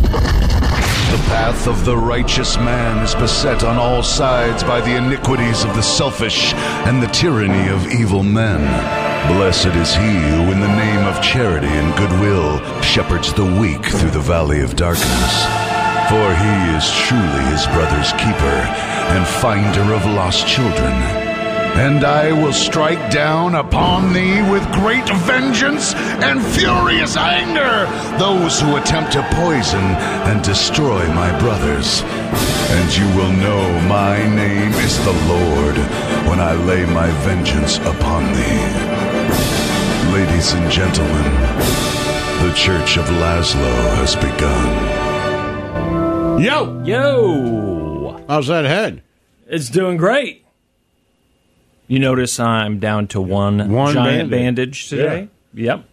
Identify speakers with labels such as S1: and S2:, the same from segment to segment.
S1: The path of the righteous man is beset on all sides by the iniquities of the selfish and the tyranny of evil men. Blessed is he who in the name of charity and goodwill shepherds the weak through the valley of darkness. For he is truly his brother's keeper and finder of lost children. And I will strike down upon thee with great vengeance and furious anger those who attempt to poison and destroy my brothers. And you will know my name is the Lord when I lay my vengeance upon thee. Ladies and gentlemen, the Church of Laszlo has begun.
S2: Yo!
S3: How's that head?
S2: It's doing great. You notice I'm down to one giant bandage today? Yeah. Yep.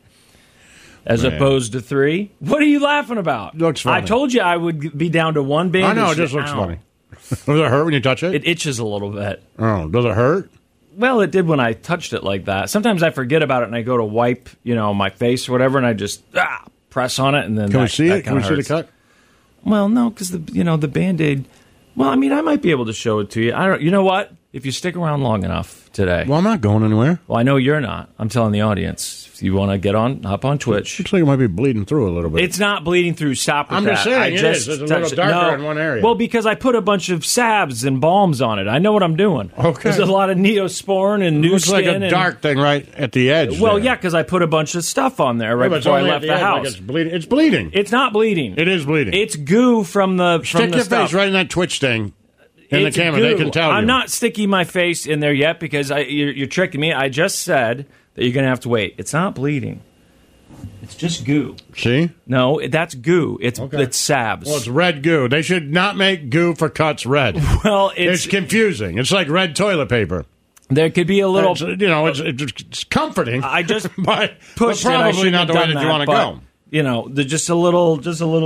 S2: As opposed to 3. What are you laughing about?
S3: Looks funny.
S2: I told you I would be down to one bandage.
S3: I know, it just looks funny. Does it hurt when you touch it?
S2: It itches a little bit.
S3: Oh, does it hurt?
S2: Well, it did when I touched it like that. Sometimes I forget about it and I go to wipe, my face or whatever, and I just press on it, and then
S3: Can we see it? Can we see the
S2: hurts.
S3: cut?
S2: Well, no, because the Band-Aid. Well, I mean, I might be able to show it to you. I don't. You know what? If you stick around long enough today.
S3: Well, I'm not going anywhere.
S2: Well, I know you're not. I'm telling the audience. If you want to get on, hop on Twitch.
S3: Looks like it might be bleeding through a little bit.
S2: It's not bleeding through. Stop with
S3: I'm
S2: that.
S3: just saying it is. It's a little darker in one area.
S2: Well, because I put a bunch of salves and balms on it. I know what I'm doing.
S3: Okay.
S2: There's a lot of Neosporin and new
S3: looks
S2: skin.
S3: like a dark thing right at the edge.
S2: Well,
S3: there.
S2: yeah, because I put a bunch of stuff on there right
S3: Yeah, but it's
S2: before I
S3: only at
S2: left
S3: the
S2: the
S3: edge,
S2: house.
S3: like it's bleeding. It's bleeding.
S2: It's not bleeding.
S3: It is bleeding.
S2: It's goo from the
S3: Stick your
S2: stuff.
S3: face right in that Twitch thing. In
S2: It's
S3: the camera,
S2: goo.
S3: they can tell you.
S2: I'm not sticking my face in there yet because you're tricking me. I just said that you're going to have to wait. It's not bleeding. It's just goo.
S3: See?
S2: No, that's goo. It's salves.
S3: Well, it's red goo. They should not make goo for cuts red.
S2: Well,
S3: it's confusing. It's like red toilet paper.
S2: There could be a little...
S3: It's comforting.
S2: I just
S3: but
S2: pushed
S3: probably
S2: it.
S3: not the way that you want to go.
S2: There's just a little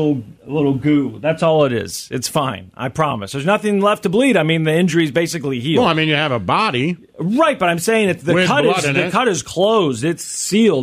S2: goo. That's all it is. It's fine. I promise. There's nothing left to bleed. I mean, the injury's basically healed.
S3: Well, I mean, you have a body.
S2: Right, but I'm saying the cut is closed. It's sealed.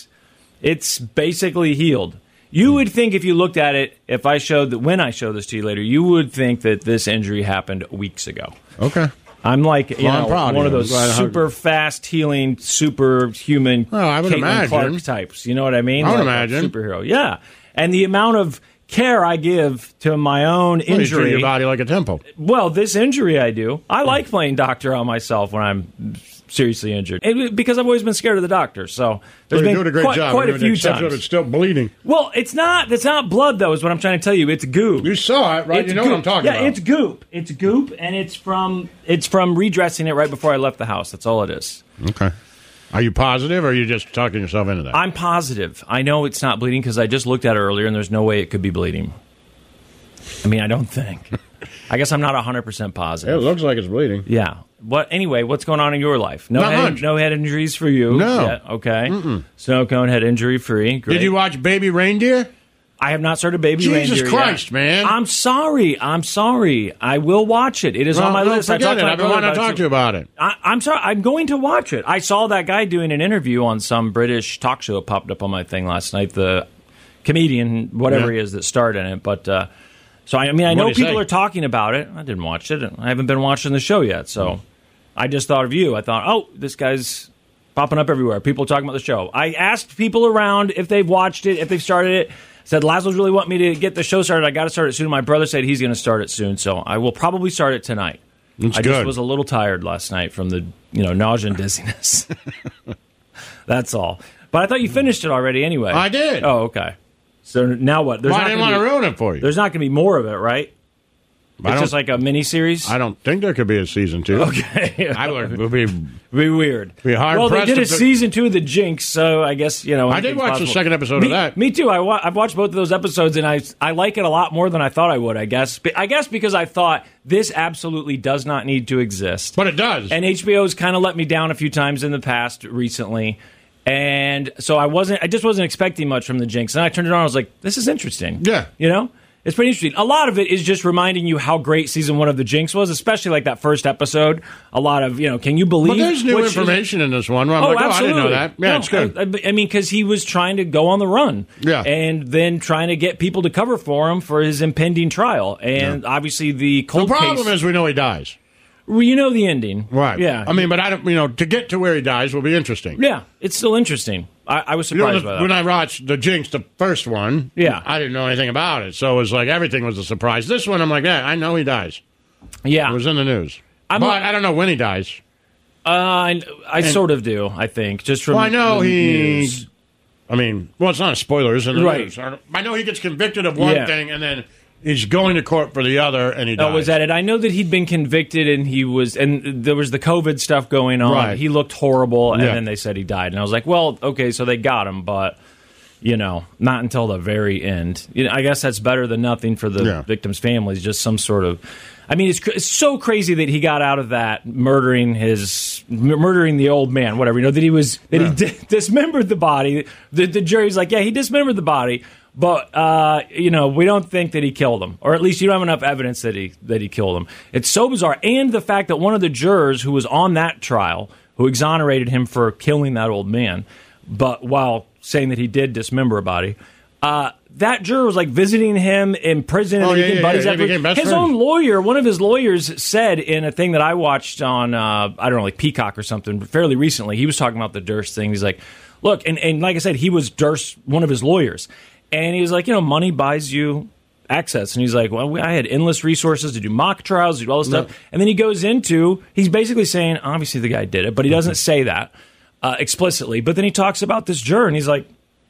S2: It's basically healed. You would think if you looked at it, when I show this to you later, you would think that this injury happened weeks ago.
S3: Okay.
S2: I'm like,
S3: I'm
S2: one of those super fast healing, superhuman
S3: I would
S2: Caitlin
S3: imagine.
S2: Clark types. You know what I mean?
S3: I would
S2: Like
S3: imagine.
S2: a superhero. Yeah. And the amount of care I give to my own
S3: You
S2: injury.
S3: treat your body like a temple.
S2: Well, this injury I do. I like playing doctor on myself when I'm seriously injured. Because I've always been scared of the doctor. So there's been
S3: doing a great job.
S2: quite a few
S3: Except
S2: times.
S3: that it's still bleeding.
S2: Well, it's not blood, though, is what I'm trying to tell you. It's goop.
S3: You saw it, right?
S2: It's
S3: you know
S2: goop.
S3: what I'm talking about.
S2: Yeah, it's goop. It's goop, and it's from redressing it right before I left the house. That's all it is.
S3: Okay. Are you positive, or are you just talking yourself into that?
S2: I'm positive. I know it's not bleeding because I just looked at it earlier, and there's no way it could be bleeding. I mean, I don't think. I guess I'm not 100% positive.
S3: It looks like it's bleeding.
S2: Yeah. Anyway, what's going on in your life? No head injuries for you?
S3: No.
S2: Yet. Okay. Snow cone head injury free. Great.
S3: Did you watch Baby Reindeer?
S2: I have not started Baby Reindeer
S3: Jesus Christ,
S2: yet.
S3: man.
S2: I'm sorry. I will watch it. It is on my list.
S3: Forget it. I've been wanting to talk to you about it.
S2: I'm sorry. I'm going to watch it. I saw that guy doing an interview on some British talk show. It popped up on my thing last night. The comedian, whatever he is that starred in it. But so I know people are talking about it. I didn't watch it. I haven't been watching the show yet. So I just thought of you. I thought, oh, this guy's popping up everywhere. People talking about the show. I asked people around if they've watched it, if they've started it. Said, Laszlo's really want me to get the show started. I got to start it soon. My brother said he's going to start it soon, so I will probably start it tonight. I just was a little tired last night from the nausea and dizziness. That's all. But I thought you finished it already anyway.
S3: I did.
S2: Oh, okay. So now what?
S3: I didn't want to ruin it for you.
S2: There's not going to be more of it, right? It's just like a mini-series?
S3: I don't think there could be a season 2.
S2: Okay.
S3: It would be
S2: weird.
S3: Be hard.
S2: Well, they did a season 2 of The Jinx, so I guess,
S3: I did watch the second episode of that.
S2: Me too. I've watched both of those episodes, and I like it a lot more than I thought I would, I guess. I guess because I thought this absolutely does not need to exist.
S3: But it does.
S2: And HBO's kind of let me down a few times in the past recently. And so I just wasn't expecting much from The Jinx. And I turned it on, I was like, this is interesting.
S3: Yeah.
S2: It's It's pretty interesting. A lot of it is just reminding you how great season 1 of The Jinx was, especially like that first episode. A lot of, can you believe?
S3: But there's new information in this one. Where I'm
S2: absolutely.
S3: I didn't know that. Yeah, it's good.
S2: I mean, because he was trying to go on the run.
S3: Yeah.
S2: And then trying to get people to cover for him for his impending trial. And obviously the cold case.
S3: The problem is we know he dies.
S2: You know the ending.
S3: Right.
S2: Yeah.
S3: I mean, but I don't, to get to where he dies will be interesting.
S2: Yeah, it's still interesting. I was surprised by that.
S3: When I watched The Jinx, the first one, I didn't know anything about it. So it was like everything was a surprise. This one, I'm like, I know he dies.
S2: Yeah.
S3: It was in the news. But I don't know when he dies.
S2: I sort of do, I think. Just from
S3: I know
S2: news.
S3: It's not a spoiler, it's in the news. I know he gets convicted of one thing and then he's going to court for the other, and he dies.
S2: Oh, was that it? I know that he'd been convicted, and there was the COVID stuff going on.
S3: Right.
S2: He looked horrible, and then they said he died. And I was like, well, okay, so they got him, but, not until the very end. I guess that's better than nothing for the victims' families, just some sort of... I mean, it's so crazy that he got out of that murdering the old man, whatever. That he dismembered the body. The jury's like, he dismembered the body, but we don't think that he killed him, or at least you don't have enough evidence that he killed him. It's so bizarre, and the fact that one of the jurors who was on that trial, who exonerated him for killing that old man, but while saying that he did dismember a body. That juror was like visiting him in prison and they became buddies. His own lawyer, one of his lawyers, said in a thing that I watched on like Peacock or something fairly recently. He was talking about the Durst thing. He's like, look, and like I said, he was Durst, one of his lawyers, and he was like, money buys you access, and he's like, well, I had endless resources to do mock trials, to do all this stuff, and then he goes into, he's basically saying, obviously the guy did it, but he doesn't say that explicitly. But then he talks about this juror, and he's like,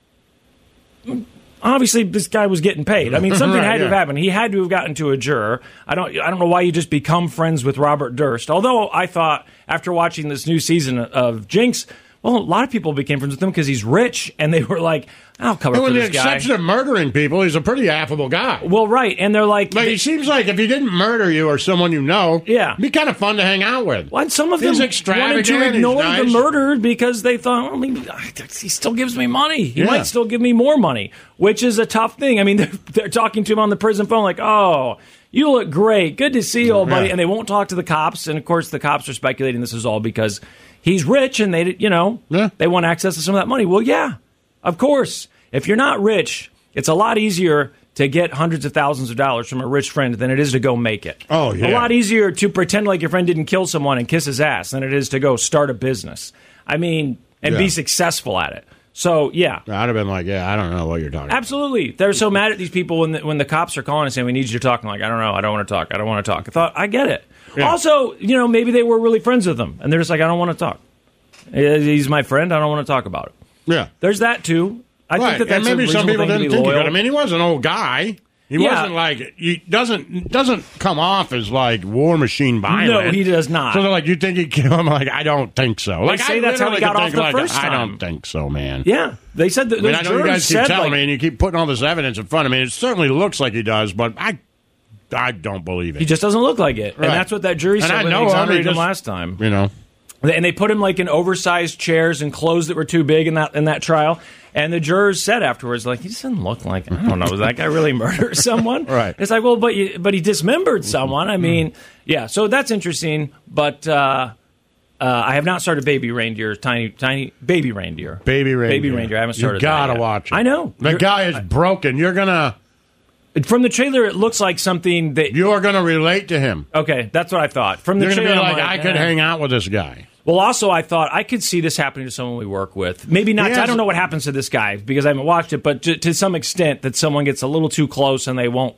S2: obviously, this guy was getting paid. I mean, something had to have happened. He had to have gotten to a juror. I don't know why you just become friends with Robert Durst. Although I thought, after watching this new season of Jinx, well, a lot of people became friends with him because he's rich, and they were like, I'll cover for this guy. With the
S3: exception of murdering people, he's a pretty affable guy.
S2: Well, right, and they're like...
S3: he seems like if he didn't murder you or someone you know, it'd be kind of fun to hang out with.
S2: Well, and some of them wanted to ignore the murder because they thought, he still gives me money. He might still give me more money, which is a tough thing. I mean, they're talking to him on the prison phone like, oh... You look great. Good to see you, old buddy. And they won't talk to the cops. And, of course, the cops are speculating this is all because he's rich and they want access to some of that money. Well, yeah, of course. If you're not rich, it's a lot easier to get hundreds of thousands of dollars from a rich friend than it is to go make it.
S3: Oh, yeah.
S2: A lot easier to pretend like your friend didn't kill someone and kiss his ass than it is to go start a business. I mean, and be successful at it. So, yeah.
S3: I'd have been like, I don't know what you're talking about.
S2: Absolutely. They're so mad at these people when the cops are calling and saying, we need you to talk. I'm like, I don't know. I don't want to talk. I don't want to talk. I thought, I get it. Yeah. Also, maybe they were really friends with them. And they're just like, I don't want to talk. He's my friend. I don't want to talk about it.
S3: Yeah.
S2: There's that, too. I think that's
S3: and maybe
S2: a
S3: some people didn't think he could. I mean, he was an old guy. He wasn't like he doesn't come off as like war machine violent.
S2: No, he does not.
S3: So they're like, you think he'd kill him? Like, I don't think so. Like,
S2: they say that's how he got off the first time.
S3: I don't think so, man.
S2: Yeah, they said that.
S3: I know you guys keep telling me, and you keep putting all this evidence in front of me. It certainly looks like he does, but I don't believe it.
S2: He just doesn't look like it, and that's what that jury said when they exonerated him last time. And they put him like in oversized chairs and clothes that were too big in that trial. And the jurors said afterwards, like, he doesn't look like, I don't know, does that guy really murder someone?
S3: Right.
S2: It's like, well, but he dismembered someone. I mean, yeah, so that's interesting. But I have not started Baby Reindeer, tiny Baby Reindeer.
S3: Baby Reindeer.
S2: I haven't started
S3: that. You gotta
S2: yet.
S3: watch it.
S2: I know.
S3: The guy is broken. You're gonna...
S2: From the trailer, it looks like something that...
S3: You're gonna relate to him.
S2: Okay, that's what I thought. From the
S3: You're
S2: trailer,
S3: gonna be like, I could hang out with this guy.
S2: Well, also, I thought I could see this happening to someone we work with. Maybe not. I don't know what happens to this guy because I haven't watched it, but to some extent that someone gets a little too close and they won't,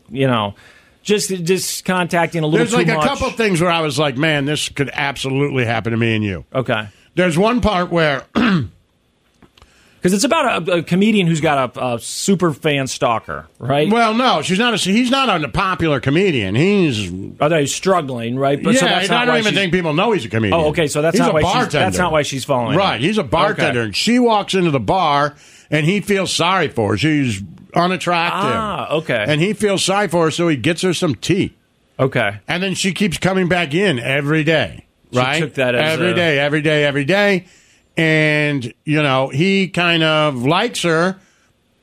S2: just contacting a little too much.
S3: There's like a couple of things where I was like, man, this could absolutely happen to me and you.
S2: Okay.
S3: There's one part where...
S2: Because it's about a comedian who's got a super fan stalker, right?
S3: Well, no, he's not a popular comedian. He's
S2: struggling, right? But so that's
S3: I don't even think people know he's a comedian.
S2: Oh, okay, so that's not why she's following.
S3: Right, he's a bartender, and she walks into the bar, and he feels sorry for her. She's unattractive.
S2: Okay.
S3: And he feels sorry for her, so he gets her some tea.
S2: Okay.
S3: And then she keeps coming back in every day, right?
S2: She took that as
S3: every day. And, he kind of likes her,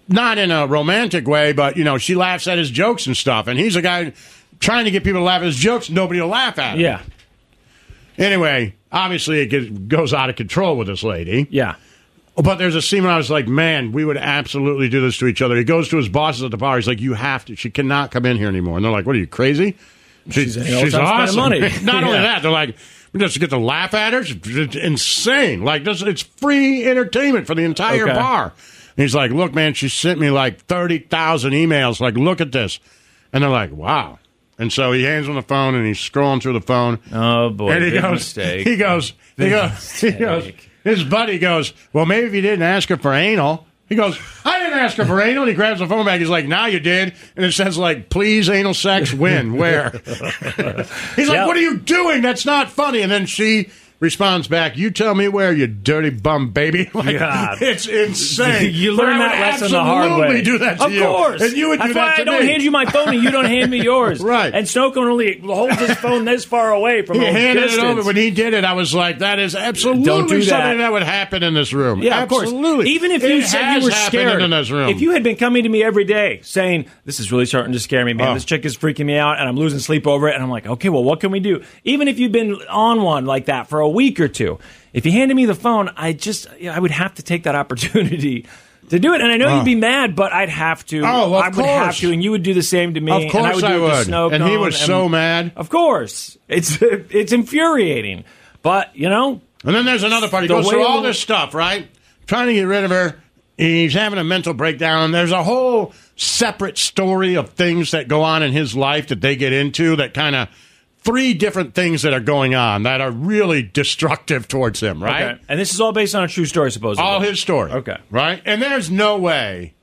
S3: not in a romantic way, but, she laughs at his jokes and stuff. And he's a guy trying to get people to laugh at his jokes. Nobody will laugh at him.
S2: Yeah.
S3: Anyway, obviously it goes out of control with this lady.
S2: Yeah.
S3: But there's a scene where I was like, man, we would absolutely do this to each other. He goes to his bosses at the bar. He's like, you have to. She cannot come in here anymore. And they're like, what are you, crazy? She's awesome.
S2: Money.
S3: Not only that, they're like, we just get to laugh at her. It's insane. Like, it's free entertainment for the entire bar. And he's like, look, man, she sent me like 30,000 emails. Like, look at this. And they're like, wow. And so he hands him the phone, and he's scrolling through the phone.
S2: Oh, boy.
S3: And
S2: he goes,
S3: his buddy goes, well, maybe if you didn't ask her for anal. He goes, I didn't ask her for anal. And he grabs the phone back. He's like, now you did. And it says, like, please, anal sex, when, where? He's like, what are you doing? That's not funny. And then she responds back, you tell me where, you dirty bum baby. Like,
S2: God.
S3: It's insane.
S2: You learn that lesson the hard way.
S3: Do that to you.
S2: Of course.
S3: And you would do that to me.
S2: I don't hand you my phone and you don't hand me yours.
S3: Right.
S2: And Snoke only holds his phone this far away from
S3: he handed
S2: distance.
S3: it over. When he did it, I was like, that is absolutely something that would happen in this room.
S2: Yeah,
S3: absolutely.
S2: Of course. Even if you said you were scared.
S3: In this room.
S2: If you had been coming to me every day saying, this is really starting to scare me, man. This chick is freaking me out and I'm losing sleep over it. And I'm like, okay, well, what can we do? Even if you've been on one like that for a week or two, if you handed me the phone, I would have to take that opportunity to do it. And I know you'd be mad, but I'd have to.
S3: Oh,
S2: I would have to, and you would do the same to me.
S3: Of course
S2: and I would.
S3: And he was so mad.
S2: Of course. It's infuriating. But, And
S3: then there's another part. He goes through all this stuff, right? Trying to get rid of her. He's having a mental breakdown. There's a whole separate story of things that go on in his life that they get into that kind of 3 different things that are going on that are really destructive towards him, right?
S2: Okay. And this is all based on a true story, supposedly.
S3: All his story.
S2: Okay.
S3: Right? And there's no way.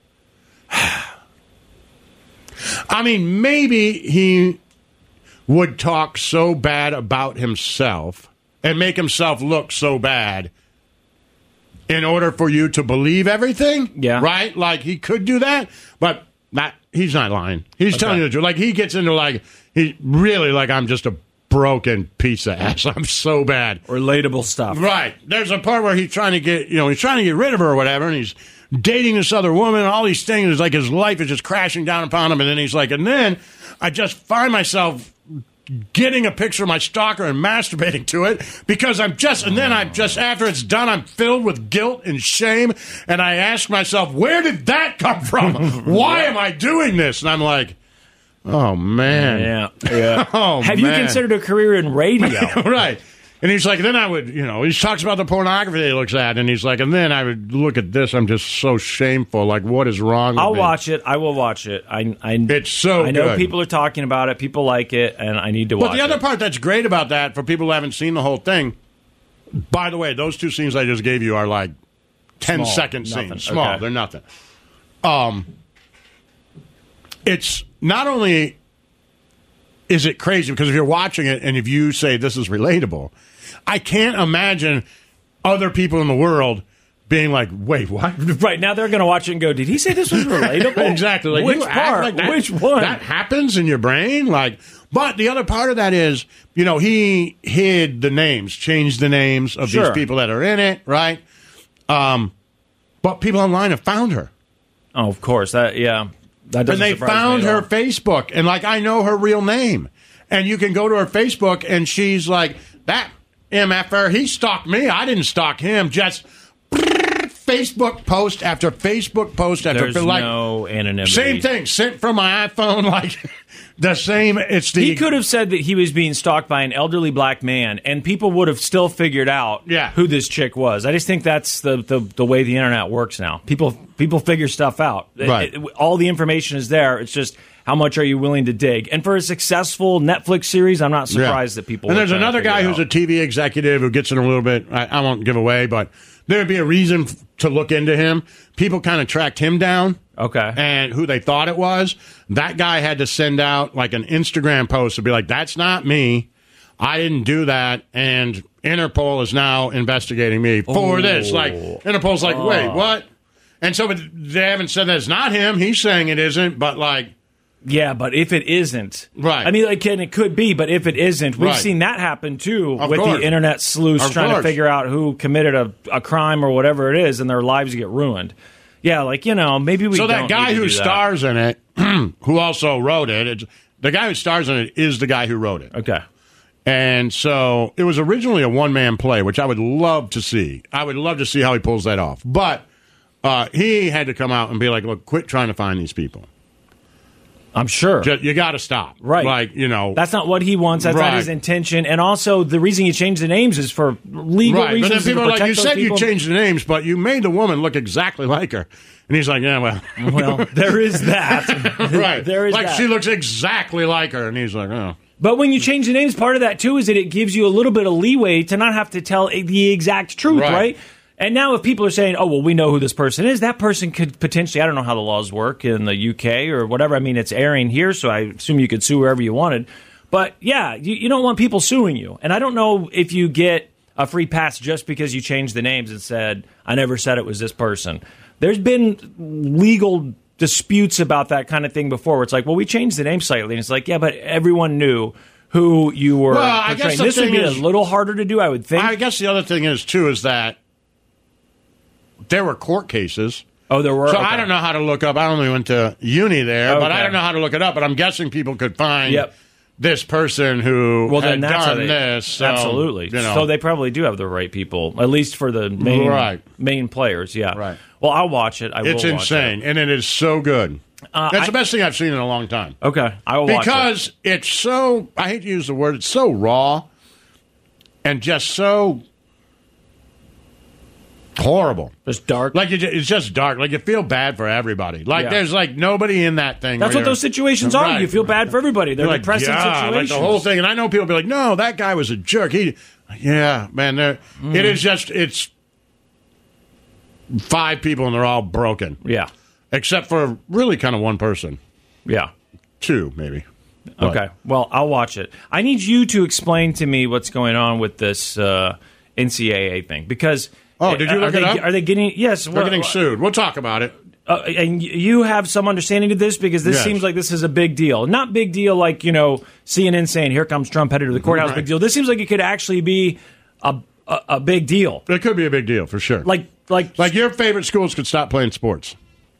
S3: I mean, maybe he would talk so bad about himself and make himself look so bad in order for you to believe everything.
S2: Yeah.
S3: Right? Like, he could do that, but he's not lying. He's telling you the truth. Like, he gets into, like, he really, like, I'm just a broken piece of ass. I'm so bad.
S2: Relatable stuff.
S3: Right. There's a part where he's trying to get rid of her or whatever, and he's dating this other woman, and all these things. It's like his life is just crashing down upon him, and then he's like, and then I just find myself getting a picture of my stalker and masturbating to it because after it's done, I'm filled with guilt and shame, and I ask myself, where did that come from? Why am I doing this? And I'm like, oh, man.
S2: Yeah. Have you considered a career in radio?
S3: Right. And he's like, then I would, he talks about the pornography that he looks at, and he's like, and then I would look at this. I'm just so shameful. Like, what is wrong with me?
S2: I'll watch it. I will watch it.
S3: It's so good.
S2: I know people are talking about it. People like it, and I need to watch it.
S3: But the other part that's great about that, for people who haven't seen the whole thing, by the way, those 2 scenes I just gave you are like 10-second scenes. Small. Okay. They're nothing. It's not only is it crazy, because if you're watching it and if you say this is relatable, I can't imagine other people in the world being like, wait, what?
S2: Right, now they're going to watch it and go, did he say this was relatable?
S3: Exactly. Like,
S2: which part?
S3: Like that,
S2: which one?
S3: That happens in your brain? Like, but the other part of that is, he hid the names, changed the names of these people that are in it, right? But people online have found her.
S2: Oh, of course. That doesn't
S3: and they found her Facebook, and like, I know her real name, and you can go to her Facebook, and she's like, that MFer, he stalked me. I didn't stalk him. Just Facebook post after Facebook post after.
S2: There's no anonymity.
S3: Same thing, sent from my iPhone, like the same. He
S2: could have said that he was being stalked by an elderly black man, and people would have still figured out who this chick was. I just think that's the way the internet works now. People figure stuff out.
S3: Right.
S2: All the information is there. It's just, how much are you willing to dig? And for a successful Netflix series, I'm not surprised that people.
S3: And there's another guy who's a TV executive who gets in a little bit. I won't give away, but there'd be a reason to look into him. People kind of tracked him down.
S2: Okay.
S3: And who they thought it was. That guy had to send out like an Instagram post to be like, that's not me. I didn't do that. And Interpol is now investigating me for this. Like, Interpol's like, wait, what? And so they haven't said that it's not him. He's saying it isn't, but like.
S2: Yeah, but if it isn't.
S3: Right.
S2: I mean, like, it could be, but if it isn't, we've seen that happen too with the internet sleuths trying to figure out who committed a crime or whatever it is, and their lives get ruined. Yeah, like, maybe we.
S3: So
S2: don't
S3: that guy
S2: need to
S3: who
S2: do that.
S3: stars in it, who also wrote it, the guy who stars in it is the guy who wrote it.
S2: Okay.
S3: And so it was originally a one-man play, which I would love to see. I would love to see how he pulls that off. But he had to come out and be like, look, quit trying to find these people.
S2: I'm sure.
S3: You got to stop.
S2: Right.
S3: Like,
S2: That's not what he wants. That's not his intention. And also, the reason you changed the names is for legal reasons.
S3: But then people
S2: to
S3: are like,
S2: protect
S3: you
S2: those
S3: said
S2: people.
S3: you changed the names, but you made the woman look exactly like her. And he's like, yeah, well.
S2: Well, there is that.
S3: Right.
S2: There is
S3: like,
S2: that.
S3: she looks exactly like her. And he's like, oh.
S2: But when you change the names, part of that, too, is that it gives you a little bit of leeway to not have to tell the exact truth, right? And now if people are saying, oh, well, we know who this person is, that person could potentially, I don't know how the laws work in the UK or whatever. I mean, it's airing here, so I assume you could sue wherever you wanted. But, yeah, you don't want people suing you. And I don't know if you get a free pass just because you changed the names and said, I never said it was this person. There's been legal disputes about that kind of thing before where it's like, well, we changed the name slightly. And it's like, yeah, but everyone knew who you were portraying. This would be a little harder to do, I would think.
S3: I guess the other thing is, too, is that there were court cases.
S2: Oh, there were?
S3: So
S2: okay.
S3: I don't know how to look up. I only went to uni there, but I don't know how to look it up. But I'm guessing people could find this person who had done this. So,
S2: absolutely. So they probably do have the right people, at least for the main players. Yeah.
S3: Right.
S2: Well, I'll watch it.
S3: It's insane, and it is so good. That's the best thing I've seen in a long time.
S2: Okay, I will watch it.
S3: Because it's so, I hate to use the word, it's so raw and just so horrible.
S2: Just dark.
S3: Like it's just dark. Like you feel bad for everybody. Like there's like nobody in that thing.
S2: That's what those situations are. You feel bad for everybody. They're depressing situations.
S3: Like the whole thing. And I know people be like, no, that guy was a jerk. Man, it is just, it's 5 people and they're all broken.
S2: Yeah.
S3: Except for really kind of one person.
S2: Yeah.
S3: 2, maybe.
S2: Okay. Well, I'll watch it. I need you to explain to me what's going on with this NCAA thing. Because...
S3: Oh, did you look it up?
S2: Are they getting... Yes.
S3: They're getting sued. We'll talk about it.
S2: And you have some understanding of this? Because this seems like this is a big deal. Not big deal like, CNN saying, here comes Trump headed to the courthouse. Right. Big deal. This seems like it could actually be a big deal.
S3: It could be a big deal, for sure. Like your favorite schools could stop playing sports.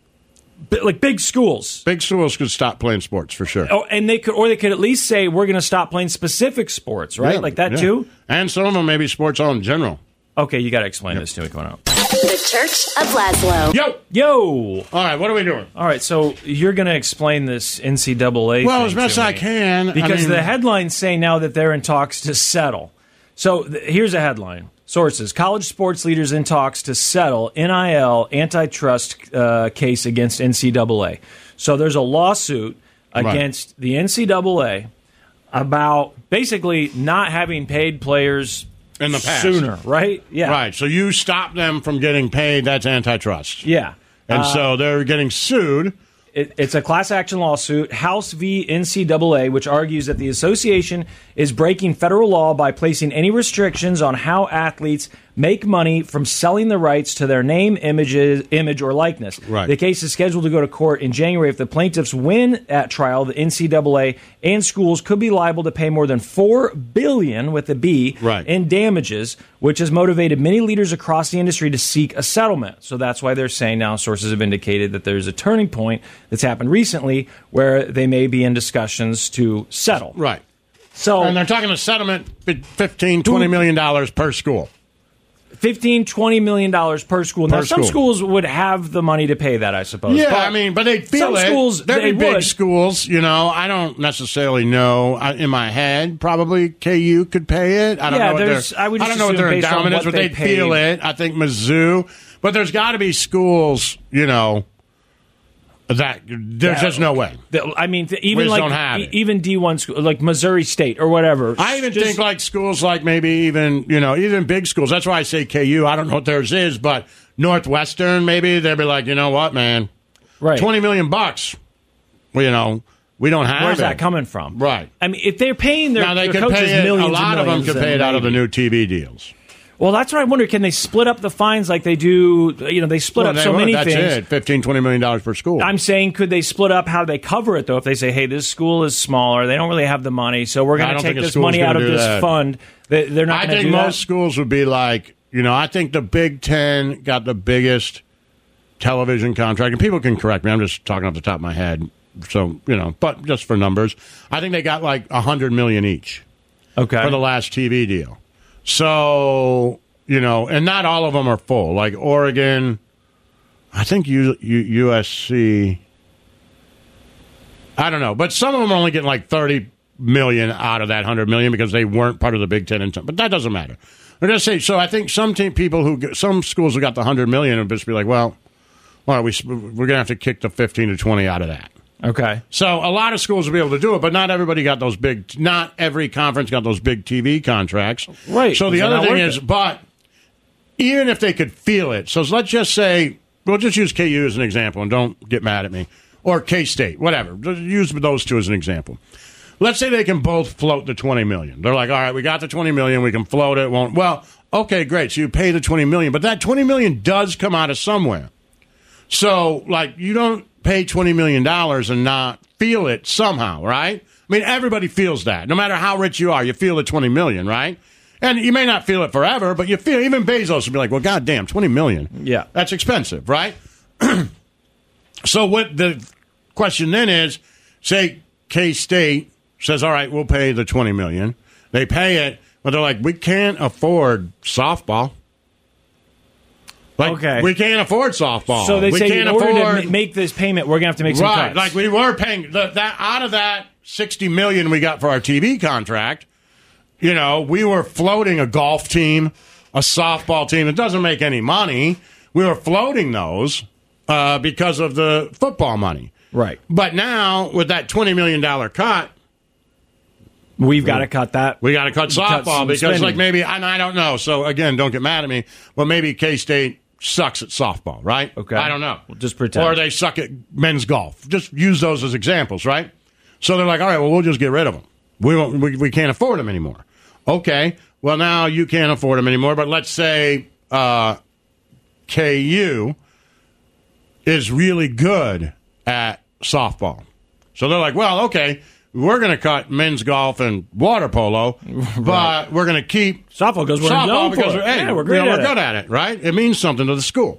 S2: Like big schools.
S3: Big schools could stop playing sports, for sure.
S2: Oh, and they could at least say, we're going to stop playing specific sports, right? Like that, too?
S3: And some of them maybe sports all in general.
S2: Okay, you got to explain this to me coming up.
S4: The Church of Laszlo.
S2: Yo!
S3: All right, what are we doing?
S2: All right, so you're going to explain this NCAA
S3: Well, as best I can.
S2: Because the headlines say now that they're in talks to settle. So here's a headline. Sources, college sports leaders in talks to settle NIL antitrust case against NCAA. So there's a lawsuit against the NCAA about basically not having paid players
S3: in the past.
S2: Sooner, right? Yeah.
S3: Right. So you stop them from getting paid, that's antitrust.
S2: Yeah.
S3: And so they're getting sued.
S2: It's a class action lawsuit, House v. NCAA, which argues that the association is breaking federal law by placing any restrictions on how athletes make money from selling the rights to their name, image, or likeness.
S3: Right.
S2: The case is scheduled to go to court in January. If the plaintiffs win at trial, the NCAA and schools could be liable to pay more than $4 billion with a B in damages, which has motivated many leaders across the industry to seek a settlement. So that's why they're saying now, sources have indicated that there's a turning point that's happened recently where they may be in discussions to settle.
S3: Right.
S2: So,
S3: and they're talking a settlement, $15, $20 million per school.
S2: $15-20 million per school. Now, some schools would have the money to pay that, I suppose.
S3: Yeah, but they'd feel
S2: some schools,
S3: they'd be big schools, I don't necessarily know. In my head, probably KU could pay it. I don't know what their endowment is, but they'd feel it. I think Mizzou. But there's got to be schools, that there's just no way.
S2: Even even D1 school, like Missouri State or whatever.
S3: I even think like schools like maybe even big schools. That's why I say KU. I don't know what theirs is, but Northwestern maybe they'd be like, you know what, man,
S2: right?
S3: $20 million. We don't have.
S2: Where's that coming from?
S3: Right.
S2: If they're paying their coaches millions,
S3: a lot of them could pay it out of the new TV deals.
S2: Well, that's what I wonder. Can they split up the fines like they do? They split up so many things.
S3: That's it. $15-20 million per school.
S2: I'm saying, could they split up? How do they cover it, though? If they say, hey, this school is smaller, they don't really have the money, so we're going to take this money out of this fund. They're not going to do that.
S3: I think most schools would be like, I think the Big Ten got the biggest television contract, and people can correct me, I'm just talking off the top of my head, so, but just for numbers, I think they got like $100 million each.
S2: Okay.
S3: For the last TV deal. So, and not all of them are full. Like Oregon, I think USC, I don't know, but some of them are only getting like $30 million out of that $100 million because they weren't part of the Big Ten. But that doesn't matter. They're going to say, so I think some schools who got the $100 million will just be like, well, all right, we're going to have to kick the 15 to 20 out of that.
S2: Okay.
S3: So a lot of schools will be able to do it, but not everybody got those big, not every conference got those big TV contracts.
S2: Right.
S3: So the other thing is, but even if they could feel it, so let's just say, we'll just use KU as an example and don't get mad at me, or K-State, whatever. Just use those two as an example. Let's say they can both float the $20 million. They're like, all right, we got the $20 million, we can float it, well, okay, great, so you pay the $20 million, but that $20 million does come out of somewhere. So, like, you don't pay $20 million and not feel it somehow, right? I mean, everybody feels that. No matter how rich you are, you feel the $20 million, right? And you may not feel it forever, but you feel, even Bezos would be like, well, goddamn, $20 million.
S2: Yeah.
S3: That's expensive, right? So what the question then is, say K-State says, all right, we'll pay the $20 million. They pay it, but they're like, we can't afford softball. Like,
S2: okay.
S3: We can't afford softball.
S2: So they
S3: we
S2: say
S3: can't
S2: in order
S3: afford
S2: to make this payment, we're going to have to make some cuts.
S3: Like we were paying that out of that $60 million we got for our TV contract. We were floating a golf team, a softball team. It doesn't make any money. We were floating those because of the football money.
S2: Right.
S3: But now with that $20 million cut,
S2: we've got to cut that.
S3: We got to cut softball because, spending. Like, maybe, and I don't know. So again, don't get mad at me. But maybe K-State sucks at softball, right?
S2: Okay.
S3: I don't know.
S2: We'll just pretend.
S3: Or they suck at men's golf. Just use those as examples, right? So they're like, all right, well, we'll just get rid of them. We can't afford them anymore. Okay, well, now you can't afford them anymore, but let's say KU is really good at softball. So they're like, well, okay, we're going to cut men's golf and water polo, but we're going to keep
S2: softball because we're known for it.
S3: Hey, we're good at it, right? It means something to the school.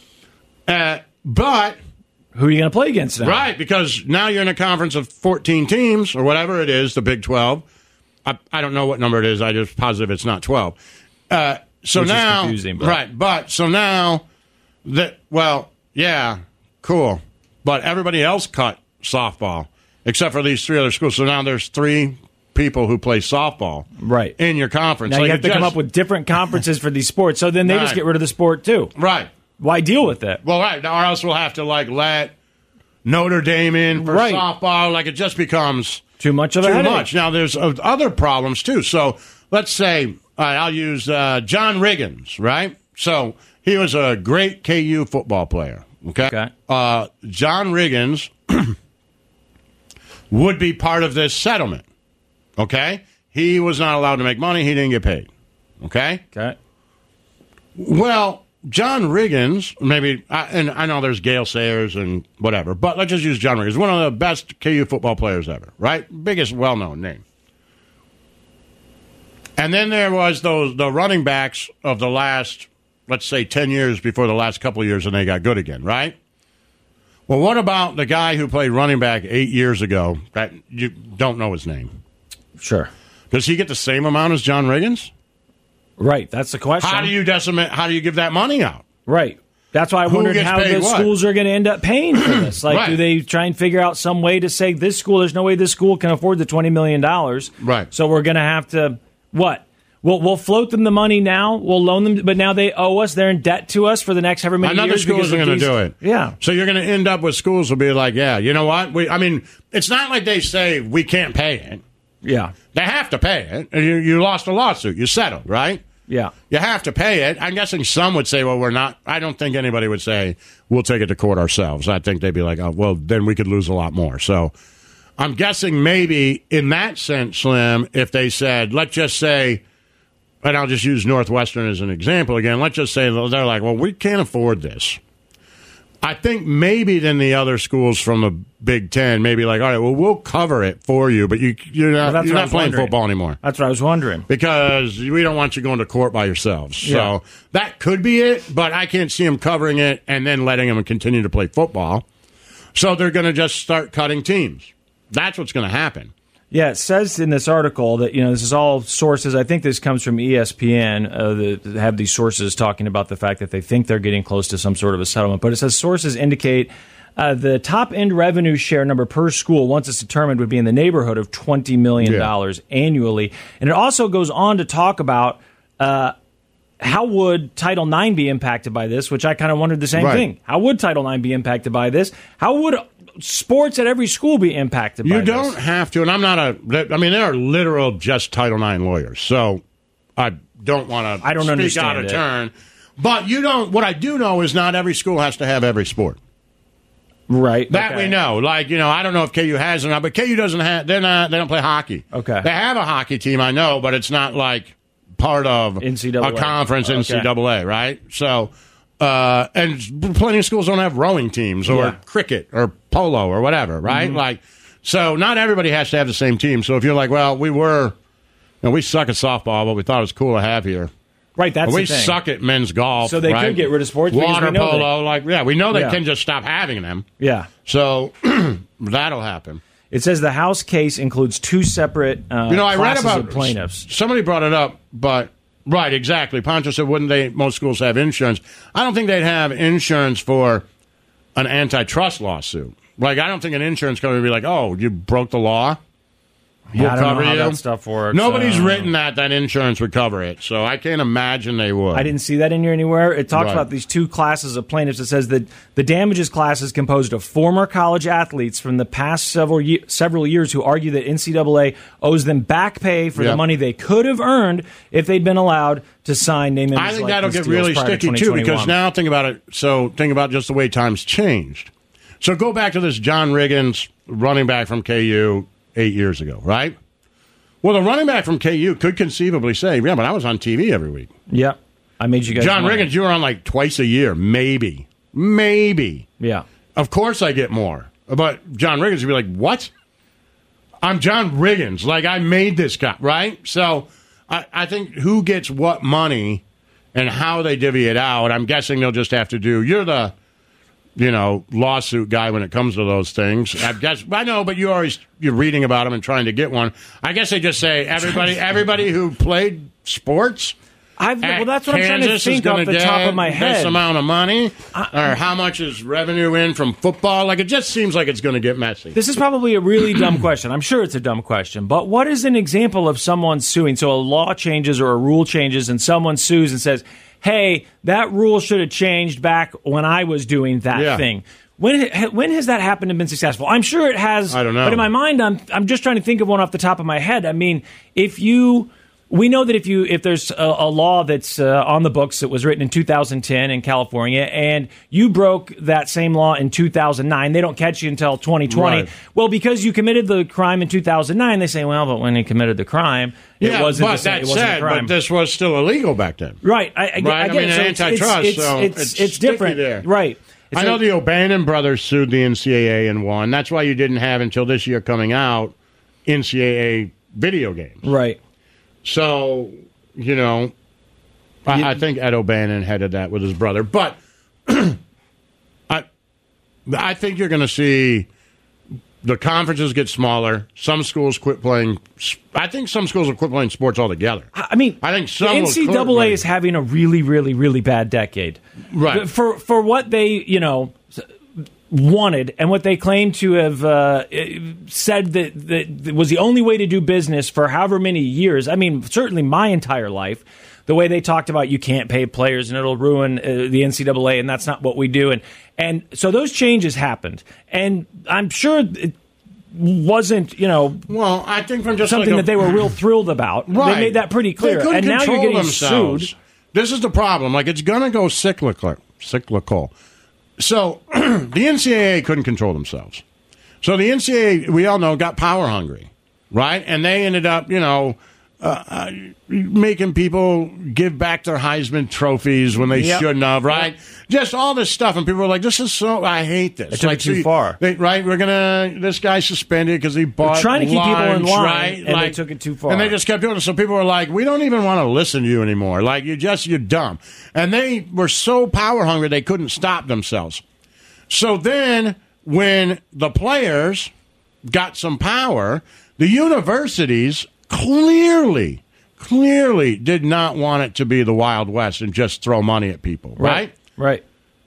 S3: But
S2: who are you going to play against now?
S3: Right, because now you're in a conference of 14 teams or whatever it is, the Big 12. I don't know what number it is. I just positive it's not 12. So
S2: which
S3: now,
S2: is confusing, but.
S3: Right? But so now that cool. But everybody else cut softball except for these three other schools. So now there's three people who play softball
S2: right
S3: in your conference.
S2: Now you have to come up with different conferences for these sports. So then they just get rid of the sport too.
S3: Right.
S2: Why deal with it?
S3: Well, right. Or else we'll have to let Notre Dame in for softball. Like it just becomes
S2: too much of a headache.
S3: Much. Now there's other problems too. So let's say I'll use John Riggins, right? So he was a great KU football player. Okay. John Riggins would be part of this settlement. Okay. He was not allowed to make money. He didn't get paid. Okay.
S2: Okay.
S3: Well, John Riggins, maybe, and I know there's Gale Sayers and whatever, but let's just use John Riggins. One of the best KU football players ever, right? Biggest well-known name. And then there was the running backs of the last, let's say, 10 years before the last couple of years, and they got good again, right? Well, what about the guy who played running back 8 years ago that you don't know his name?
S2: Sure.
S3: Does he get the same amount as John Riggins?
S2: Right, that's the question.
S3: How do you give that money out?
S2: Right. That's why I wondered how the schools are going to end up paying for this. Like, do they try and figure out some way to say this school, there's no way this school can afford the $20 million.
S3: Right.
S2: So we're going to have to, what? We'll float them the money now. We'll loan them, but now they owe us. They're in debt to us for the next however many years.
S3: Another school isn't going to do it.
S2: Yeah.
S3: So you're going to end up with schools will be like, yeah, you know what? It's not like they say we can't pay it.
S2: Yeah.
S3: They have to pay it. You lost a lawsuit. You settled, right?
S2: Yeah.
S3: You have to pay it. I'm guessing some would say, well, we're not. I don't think anybody would say, we'll take it to court ourselves. I think they'd be like, oh, well, then we could lose a lot more. So I'm guessing maybe in that sense, Slim, if they said, let's just say, and I'll just use Northwestern as an example again, let's just say they're like, well, we can't afford this. I think maybe then the other schools from the Big Ten may be like, all right, well, we'll cover it for you, but you're not playing football anymore.
S2: That's what I was wondering.
S3: Because we don't want you going to court by yourselves. So that could be it, but I can't see them covering it and then letting them continue to play football. So they're going to just start cutting teams. That's what's going to happen.
S2: Yeah, it says in this article that, this is all sources. I think this comes from ESPN. That have these sources talking about the fact that they think they're getting close to some sort of a settlement. But it says sources indicate the top-end revenue share number per school, once it's determined, would be in the neighborhood of $20 million annually. And it also goes on to talk about how would Title IX be impacted by this, which I kind of wondered the same thing. How would Title IX be impacted by this? How would sports at every school be impacted by this?
S3: You don't have to, and I'm not there are literal just Title IX lawyers, so I don't want to speak out of turn. But what I do know is not every school has to have every sport.
S2: Right.
S3: That we know. Like, I don't know if KU has or not, but KU doesn't have, they don't play hockey.
S2: Okay.
S3: They have a hockey team, I know, but it's not like part of
S2: NCAA.
S3: A conference, NCAA, right? So, and plenty of schools don't have rowing teams or cricket or polo or whatever, right?
S2: Mm-hmm.
S3: Like, so not everybody has to have the same team. So if you're like, well, we suck at softball, but we thought it was cool to have here.
S2: Right, that's
S3: we
S2: the thing.
S3: suck at men's golf.
S2: So they could get rid of sports.
S3: Water polo, we know they can just stop having them.
S2: Yeah.
S3: So that'll happen.
S2: It says the House case includes two separate
S3: I read about
S2: of plaintiffs.
S3: Somebody brought it up, but right, exactly. Poncho said, wouldn't most schools have insurance? I don't think they'd have insurance for an antitrust lawsuit. Like, I don't think an insurance company would be like, oh, you broke the law?
S2: I don't know how that stuff works.
S3: Nobody's written that insurance would cover it, so I can't imagine they would.
S2: I didn't see that in here anywhere. It talks about these two classes of plaintiffs. It says that the damages class is composed of former college athletes from the past several years who argue that NCAA owes them back pay for the money they could have earned if they'd been allowed to sign name, image,
S3: I think that'll get really sticky, too, because now think about it. So think about just the way times changed. So go back to this John Riggins, running back from KU, 8 years ago, right? Well, the running back from KU could conceivably say, yeah, but I was on TV every week.
S2: Yeah. I made you guys
S3: John
S2: money.
S3: Riggins, you were on like twice a year, maybe.
S2: Yeah.
S3: Of course I get more. But John Riggins would be like, what? I'm John Riggins. Like, I made this guy, right? So I think who gets what money and how they divvy it out, I'm guessing they'll just have to do, you're the lawsuit guy when it comes to those things. I know, but you're reading about them and trying to get one. I guess they just say everybody who played sports.
S2: Well, that's what I'm trying to think off the top of my head.
S3: This amount of money, or how much is revenue in from football? Like, it just seems like it's going to get messy.
S2: This is probably a really dumb question. I'm sure it's a dumb question, but what is an example of someone suing? So a law changes or a rule changes, and someone sues and says, hey, that rule should have changed back when I was doing that thing. When has that happened and been successful? I'm sure it has.
S3: I don't know.
S2: But in my mind, I'm just trying to think of one off the top of my head. I mean, we know that if there's a law that's on the books that was written in 2010 in California, and you broke that same law in 2009, they don't catch you until 2020.
S3: Right.
S2: Well, because you committed the crime in 2009, they say, well, but when he committed the crime, it wasn't a crime.
S3: But this was still illegal back then.
S2: Right. I get it. So
S3: antitrust,
S2: it's different. There. Right.
S3: I know the O'Bannon brothers sued the NCAA and won. That's why you didn't have, until this year coming out, NCAA video games.
S2: Right.
S3: So, I think Ed O'Bannon headed that with his brother. But I think you're going to see the conferences get smaller. Some schools quit playing. I think some schools will quit playing sports altogether.
S2: I think some the NCAA is having a really, really, really bad decade.
S3: Right.
S2: For what they, wanted and what they claim to have said that was the only way to do business for however many years. I mean, certainly my entire life, the way they talked about you can't pay players and it'll ruin the NCAA, and that's not what we do. And so those changes happened. And I'm sure it wasn't,
S3: well, I think from just
S2: something that they were real thrilled about.
S3: Right.
S2: They made that pretty clear. And now you're getting sued.
S3: This is the problem. Like, it's going to go cyclical. So the NCAA couldn't control themselves. So the NCAA, we all know, got power hungry, right? And they ended up, making people give back their Heisman trophies when they shouldn't have, right? Yep. Just all this stuff, and people are like, "This is so. I hate this."
S2: It's like too far,
S3: right? This guy suspended because he bought.
S2: They're trying to keep people in line,
S3: right?
S2: And they took it too far,
S3: and they just kept doing it. So people were like, "We don't even want to listen to you anymore. Like you're dumb." And they were so power hungry they couldn't stop themselves. So then, when the players got some power, the universities clearly did not want it to be the Wild West and just throw money at people, right?
S2: Right.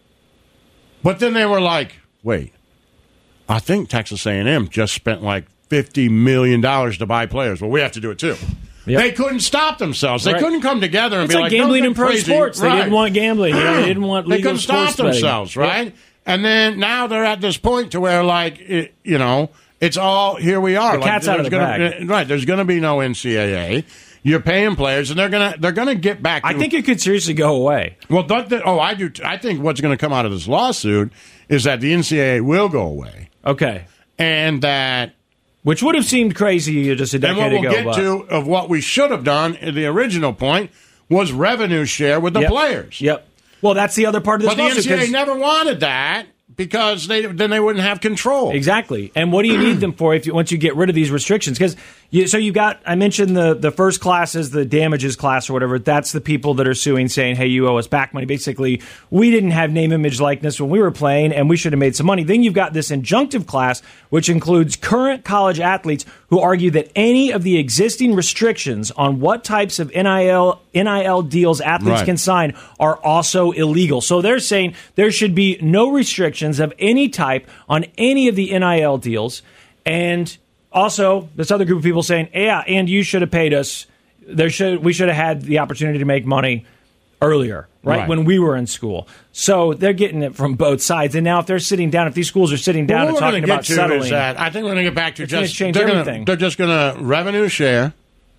S3: But then they were like, wait, I think Texas A&M just spent like $50 million to buy players. Well, we have to do it too. Yep. They couldn't stop themselves. They couldn't come together and
S2: it's
S3: be
S2: like gambling in pro
S3: crazy.
S2: sports. They didn't want gambling. They didn't want legal
S3: They couldn't stop themselves,
S2: betting.
S3: right? Yep. And then now they're at this point to where, like, it's all, here we are.
S2: The cat's out of the bag.
S3: Right, there's going to be no NCAA. You're paying players, and they're gonna get back to...
S2: I think it could seriously go away.
S3: Well, I do. I think what's going to come out of this lawsuit is that the NCAA will go away.
S2: Okay.
S3: And that...
S2: Which would have seemed crazy just a decade ago.
S3: And what we'll get to of what we should have done at the original point was revenue share with the players.
S2: Yep. Well, that's the other part of this lawsuit.
S3: But the NCAA never wanted that because then they wouldn't have control.
S2: Exactly. And what do you need them for once you get rid of these restrictions? Because I mentioned the first class is the damages class or whatever. That's the people that are suing, saying, hey, you owe us back money. Basically, we didn't have name, image, likeness when we were playing, and we should have made some money. Then you've got this injunctive class, which includes current college athletes who argue that any of the existing restrictions on what types of NIL deals athletes can sign are also illegal. So they're saying there should be no restrictions of any type on any of the NIL deals. And also, this other group of people saying, yeah, and you should have paid us. We should have had the opportunity to make money earlier, right? When we were in school. So they're getting it from both sides. And now if they're sitting down, if these schools are sitting down and talking about settling,
S3: I think we're going to get back to just
S2: change everything.
S3: They're just going to revenue share.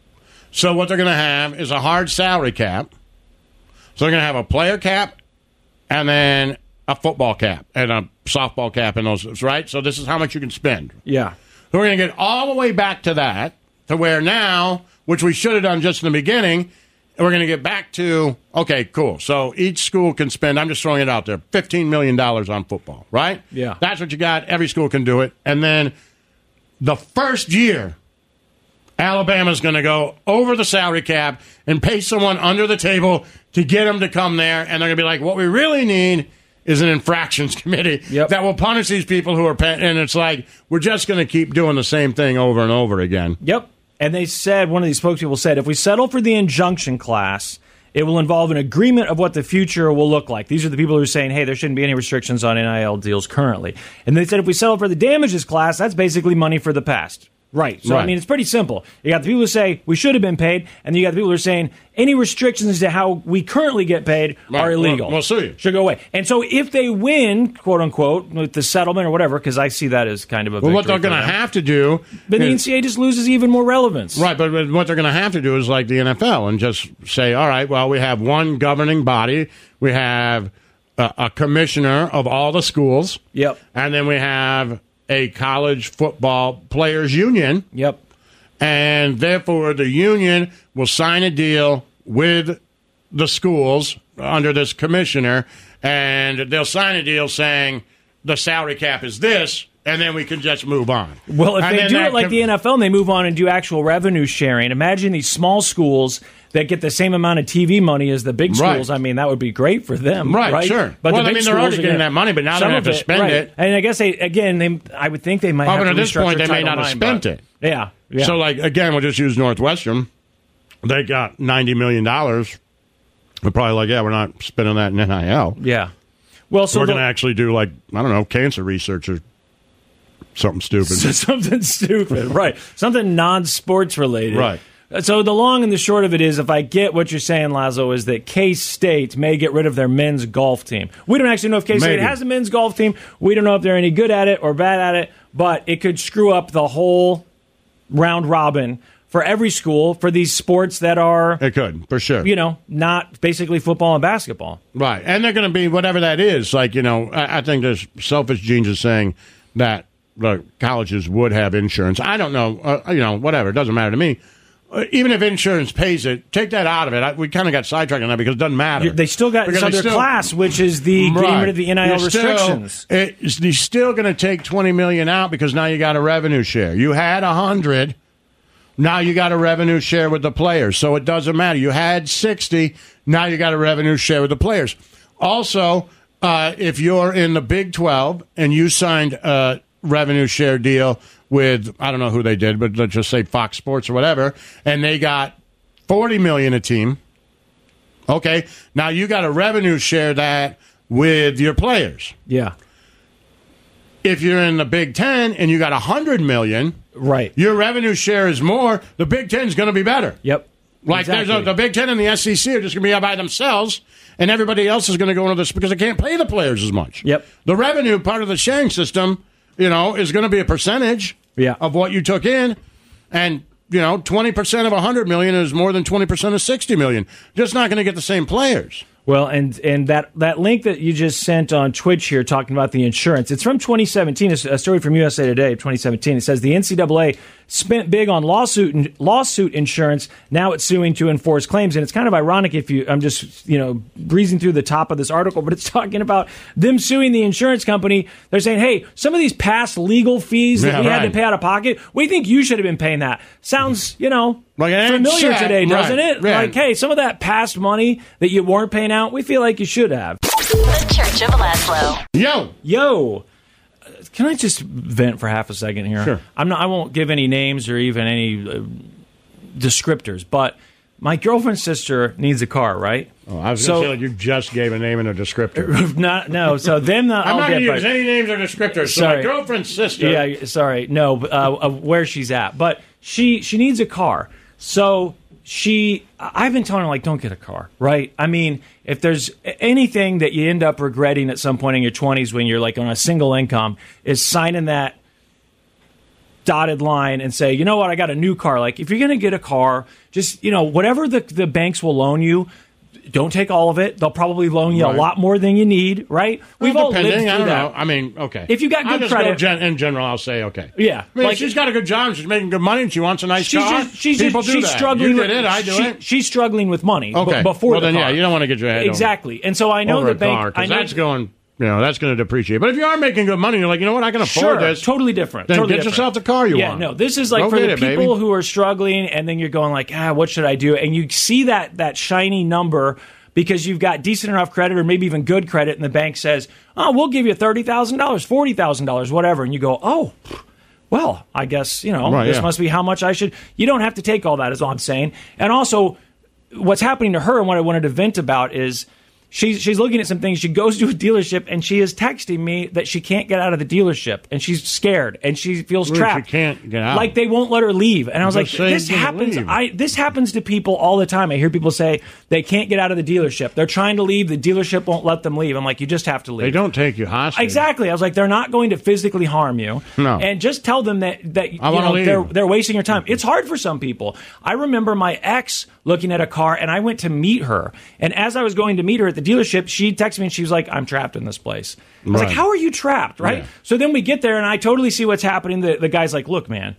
S3: So what they're going to have is a hard salary cap. So they're going to have a player cap and then a football cap and a softball cap and those, right? So this is how much you can spend.
S2: Yeah.
S3: So we're going to get all the way back to that, to where now, which we should have done just in the beginning, we're going to get back to, okay, cool. So each school can spend, I'm just throwing it out there, $15 million on football, right?
S2: Yeah.
S3: That's what you got. Every school can do it. And then the first year, Alabama's going to go over the salary cap and pay someone under the table to get them to come there. And they're going to be like, what we really need is an infractions committee that will punish these people who are paying. And it's like, we're just going to keep doing the same thing over and over again.
S2: Yep. And they said, one of these spokespeople said, if we settle for the injunction class, it will involve an agreement of what the future will look like. These are the people who are saying, hey, there shouldn't be any restrictions on NIL deals currently. And they said if we settle for the damages class, that's basically money for the past. Right. So, I mean, it's pretty simple. You got the people who say we should have been paid, and then you got the people who are saying any restrictions to how we currently get paid are illegal.
S3: We'll sue you.
S2: Should go away. And so if they win, quote unquote, with the settlement or whatever, because I see that as kind of a victory.
S3: Well, what they're going to have to do...
S2: Then the NCAA just loses even more relevance.
S3: Right, but what they're going to have to do is like the NFL and just say, all right, well, we have one governing body. We have a commissioner of all the schools.
S2: Yep.
S3: And then we have a college football players union.
S2: Yep.
S3: And therefore, the union will sign a deal with the schools under this commissioner, and they'll sign a deal saying the salary cap is this, and then we can just move on.
S2: Well, if they do it like the NFL and they move on and do actual revenue sharing, imagine these small schools that get the same amount of TV money as the big schools. I mean, that would be great for them.
S3: Right, sure.
S2: But
S3: well, I mean, they're already getting that money, but now they have to spend it.
S2: And I guess, I would think they might have to
S3: at this point, they may not have spent it.
S2: Yeah.
S3: So, like, again, we'll just use Northwestern. They got $90 million. We're probably like, yeah, we're not spending that in NIL.
S2: Yeah. Well, so
S3: we're going to actually do, like, I don't know, cancer research or something stupid.
S2: Something stupid, right. Something non-sports related.
S3: Right.
S2: So the long and the short of it is, if I get what you're saying, Lazo, is that K-State may get rid of their men's golf team. We don't actually know if K-State has a men's golf team. We don't know if they're any good at it or bad at it, but it could screw up the whole round robin for every school for these sports that are...
S3: It could, for sure.
S2: Not basically football and basketball.
S3: Right. And they're going to be whatever that is. Like, I think there's Selfish Genes is saying that the colleges would have insurance. I don't know. Whatever. It doesn't matter to me. even if insurance pays it, take that out of it. We kind of got sidetracked on that because it doesn't matter.
S2: They still got this other class, which is the getting rid of the NIL restrictions.
S3: You're still going to take $20 million out because now you got a revenue share. You had 100. Now you got a revenue share with the players, so it doesn't matter. You had 60. Now you got a revenue share with the players. Also, if you're in the Big 12 and you signed a revenue share deal with, I don't know who they did, but let's just say Fox Sports or whatever, and they got $40 million a team. Okay, now you got to revenue share that with your players.
S2: Yeah.
S3: If you're in the Big 10 and you got $100 million,
S2: right,
S3: your revenue share is more. The Big 10 is going to be better.
S2: Yep.
S3: Like exactly. The Big 10 and the SEC are just going to be by themselves, and everybody else is going to go into this because they can't pay the players as much.
S2: Yep.
S3: The revenue part of the sharing system, is going to be a percentage of what you took in, and 20% of $100 million is more than 20% of $60 million. Just not going to get the same players.
S2: Well, and that link that you just sent on Twitch here talking about the insurance, it's from 2017, a story from USA Today, 2017. It says the NCAA spent big on lawsuit insurance. Now it's suing to enforce claims. And it's kind of ironic I'm just, breezing through the top of this article, but it's talking about them suing the insurance company. They're saying, hey, some of these past legal fees that we had to pay out of pocket, we think you should have been paying that. Sounds, familiar today, doesn't it?
S3: Right.
S2: Like, hey, some of that past money that you weren't paying out, we feel like you should have.
S4: The Church of Laszlo.
S3: Yo.
S2: Can I just vent for half a second here?
S3: Sure.
S2: I won't give any names or even any descriptors, but my girlfriend's sister needs a car, right?
S3: Oh, I was going to say you just gave a name and a descriptor.
S2: No. So then
S3: I'm not going to use any names or descriptors. So my girlfriend's sister.
S2: Yeah, sorry. No, where she's at, but she needs a car. So I've been telling her, like, don't get a car, right? I mean, if there's anything that you end up regretting at some point in your 20s when you're, like, on a single income, is signing that dotted line and say, you know what, I got a new car. Like, if you're going to get a car, just, whatever the banks will loan you, don't take all of it. They'll probably loan you a lot more than you need, right?
S3: We've all lived through that. Know. I mean, okay.
S2: If you got good credit,
S3: in general, I'll say okay.
S2: Yeah,
S3: I mean, she's got a good job. She's making good money, and she wants a nice car. She's
S2: struggling.
S3: You did it. I do it.
S2: She's struggling with money.
S3: Okay.
S2: Before
S3: then, you don't want to get your head
S2: exactly. And so I know the bank.
S3: That's going. That's going to depreciate. But if you are making good money, you're like, you know what, I can afford this.
S2: Totally different.
S3: Then
S2: totally
S3: get yourself the car you want.
S2: Yeah, no, this is like for the people who are struggling, and then you're going like, what should I do? And you see that shiny number because you've got decent enough credit or maybe even good credit, and the bank says, we'll give you $30,000, $40,000, whatever. And you go, well, I guess, this must be how much I should. You don't have to take all that, is all I'm saying. And also, what's happening to her and what I wanted to vent about is she's looking at some things. She goes to a dealership, and she is texting me that she can't get out of the dealership, and she's scared, and she feels trapped.
S3: She can't get out.
S2: Like they won't let her leave. And I was like, this happens. This happens to people all the time. I hear people say they can't get out of the dealership. They're trying to leave. The dealership won't let them leave. I'm like, you just have to leave.
S3: They don't take you hostage.
S2: Exactly. I was like, they're not going to physically harm you.
S3: No.
S2: And just tell them that they're wasting your time. It's hard for some people. I remember my ex looking at a car, and I went to meet her. And as I was going to meet her at the dealership, she texted me, and she was like, I'm trapped in this place. I was like, how are you trapped, right? Yeah. So then we get there, and I totally see what's happening. The guy's like, look, man,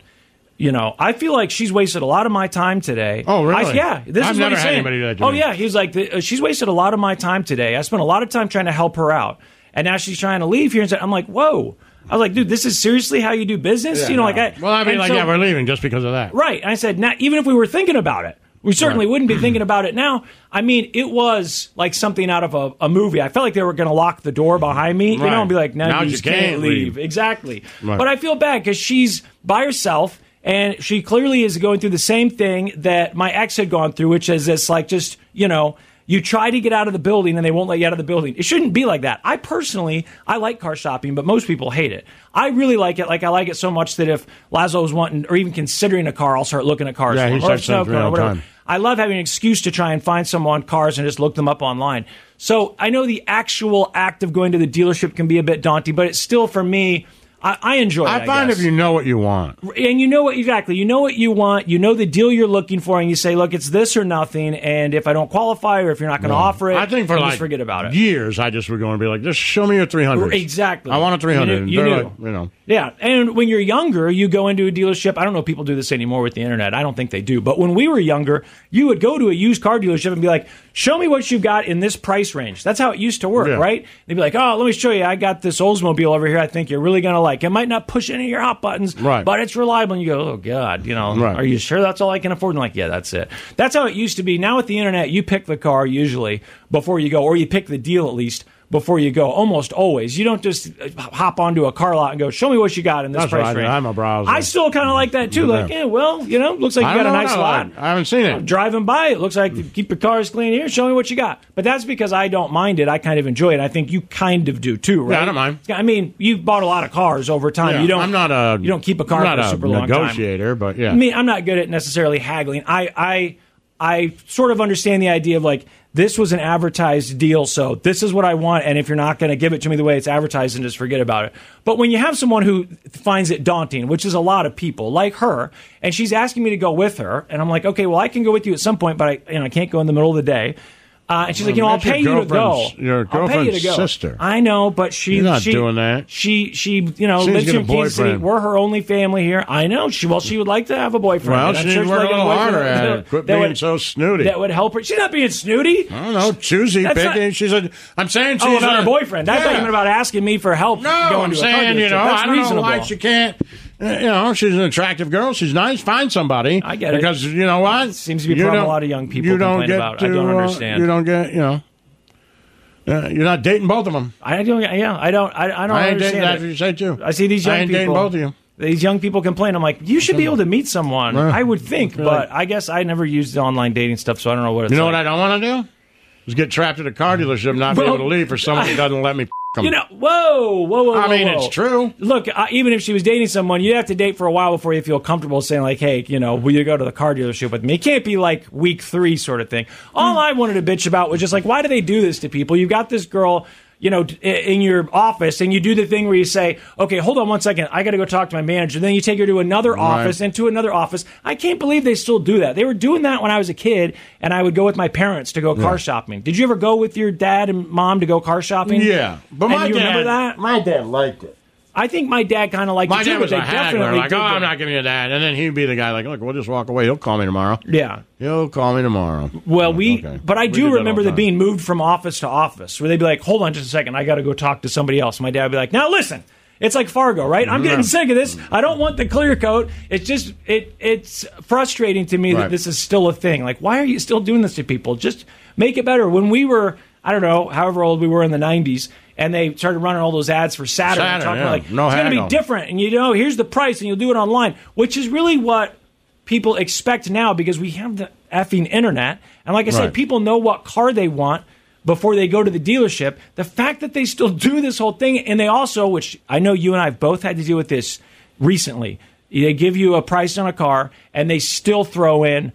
S2: I feel like she's wasted a lot of my time today.
S3: Oh, really?
S2: I've
S3: never had anybody do that to me.
S2: Oh, yeah. He's like, she's wasted a lot of my time today. I spent a lot of time trying to help her out. And now she's trying to leave here. And I'm like, whoa. I was like, dude, this is seriously how you do business?
S3: Yeah, we're leaving just because of that.
S2: Right. And I said, now, even if we were thinking about it, we certainly wouldn't be thinking about it now. I mean, it was like something out of a movie. I felt like they were going to lock the door behind me, and be like, now you can't leave. Exactly. Right. But I feel bad because she's by herself, and she clearly is going through the same thing that my ex had gone through, which is this, like, just, you try to get out of the building and they won't let you out of the building. It shouldn't be like that. I like car shopping, but most people hate it. I really like it. Like, I like it so much that if Laszlo was wanting or even considering a car, I'll start looking at cars.
S3: Yeah, he starts looking all the time.
S2: I love having an excuse to try and find someone cars and just look them up online. So I know the actual act of going to the dealership can be a bit daunting, but it's still, for me, I enjoy it.
S3: I find
S2: guess.
S3: if you know what you want.
S2: And you know what you want, you know the deal you're looking for, and you say, look, it's this or nothing, and if I don't qualify or if you're not going to offer it,
S3: I think for
S2: just forget about it.
S3: Years, I just was going to be like, just show me your 300.
S2: Exactly.
S3: I want a 300.
S2: You knew.
S3: Like, you know.
S2: Yeah, and when you're younger, you go into a dealership. I don't know if people do this anymore with the internet. I don't think they do. But when we were younger, you would go to a used car dealership and be like, show me what you've got in this price range. That's how it used to work, right? They'd be like, oh, let me show you. I got this Oldsmobile over here I think you're really going to like. It might not push any of your hot buttons, but it's reliable. And you go, oh, God, are you sure that's all I can afford? And like, yeah, that's it. That's how it used to be. Now with the internet, you pick the car usually before you go, or you pick the deal at least before you go, almost always. You don't just hop onto a car lot and go, show me what you got in this price range.
S3: I'm a browser.
S2: I still kind of like that, too. Like, looks like you got a nice lot.
S3: I haven't seen it.
S2: Driving by, it looks like you keep your cars clean here. Show me what you got. But that's because I don't mind it. I kind of enjoy it. I think you kind of do, too, right?
S3: Yeah, I don't mind.
S2: I mean, you've bought a lot of cars over time.
S3: Yeah, you don't keep a car
S2: for a super long time.
S3: I'm not a negotiator, but yeah.
S2: I mean, I'm not good at necessarily haggling. I sort of understand the idea of like, this was an advertised deal, so this is what I want, and if you're not going to give it to me the way it's advertised, then just forget about it. But when you have someone who finds it daunting, which is a lot of people, like her, and she's asking me to go with her, and I'm like, okay, well, I can go with you at some point, but I can't go in the middle of the day. And she's like, I'll pay you to go.
S3: Your girlfriend's sister.
S2: I know, but
S3: You're not doing that.
S2: She lives here in Kansas City. We're her only family here. I know. She would like to have a boyfriend.
S3: Well, she needs to work a little harder at it. Quit being so snooty.
S2: That would help her. She's not being snooty.
S3: I don't know. Choosy, picky. I'm saying she's
S2: about her boyfriend. I thought you meant about asking me for help.
S3: No, I'm saying, I don't know why she can't. She's an attractive girl. She's nice. Find somebody.
S2: I get it.
S3: Because you know what?
S2: It seems to be a problem a lot of young people complain about. I don't understand.
S3: You don't get, you're not dating both of them.
S2: I don't understand.
S3: That's what you say too.
S2: I see these young people.
S3: Dating both of you.
S2: These young people complain. I'm like, you should be able to meet someone. I would think, but I guess I never used the online dating stuff, so I don't know what it's like.
S3: You know what I don't want to do? Is get trapped at a car dealership and not be able to leave for someone who doesn't let me them.
S2: Whoa.
S3: I mean, it's true.
S2: Look, even if she was dating someone, you'd have to date for a while before you feel comfortable saying, like, hey, will you go to the car dealership with me? It can't be like week 3 sort of thing. All I wanted to bitch about was just like, why do they do this to people? You've got this girl, in your office, and you do the thing where you say, okay, hold on one second, I got to go talk to my manager. Then you take her to another office and to another office. I can't believe they still do that. They were doing that when I was a kid, and I would go with my parents to go car shopping. Did you ever go with your dad and mom to go car shopping?
S3: Yeah. But
S2: remember that?
S3: My dad liked it.
S2: I think my dad kind of liked it too.
S3: My dad was a haggler, like, I'm not giving you that. And then he'd be the guy like, look, we'll just walk away. He'll call me tomorrow.
S2: Yeah.
S3: He'll call me tomorrow.
S2: Well, but I do remember them being moved from office to office, where they'd be like, hold on just a second, I got to go talk to somebody else. My dad would be like, now listen, it's like Fargo, right? I'm getting sick of this. I don't want the clear coat. It's just, it's frustrating to me that this is still a thing. Like, why are you still doing this to people? Just make it better. When we were, I don't know, however old we were in the 90s, and they started running all those ads for Saturn talking like, it's going to be different, and here's the price, and you'll do it online, which is really what people expect now, because we have the effing internet, and like I said, people know what car they want before they go to the dealership. The fact that they still do this whole thing, and they also, which I know you and I have both had to deal with this recently, they give you a price on a car, and they still throw in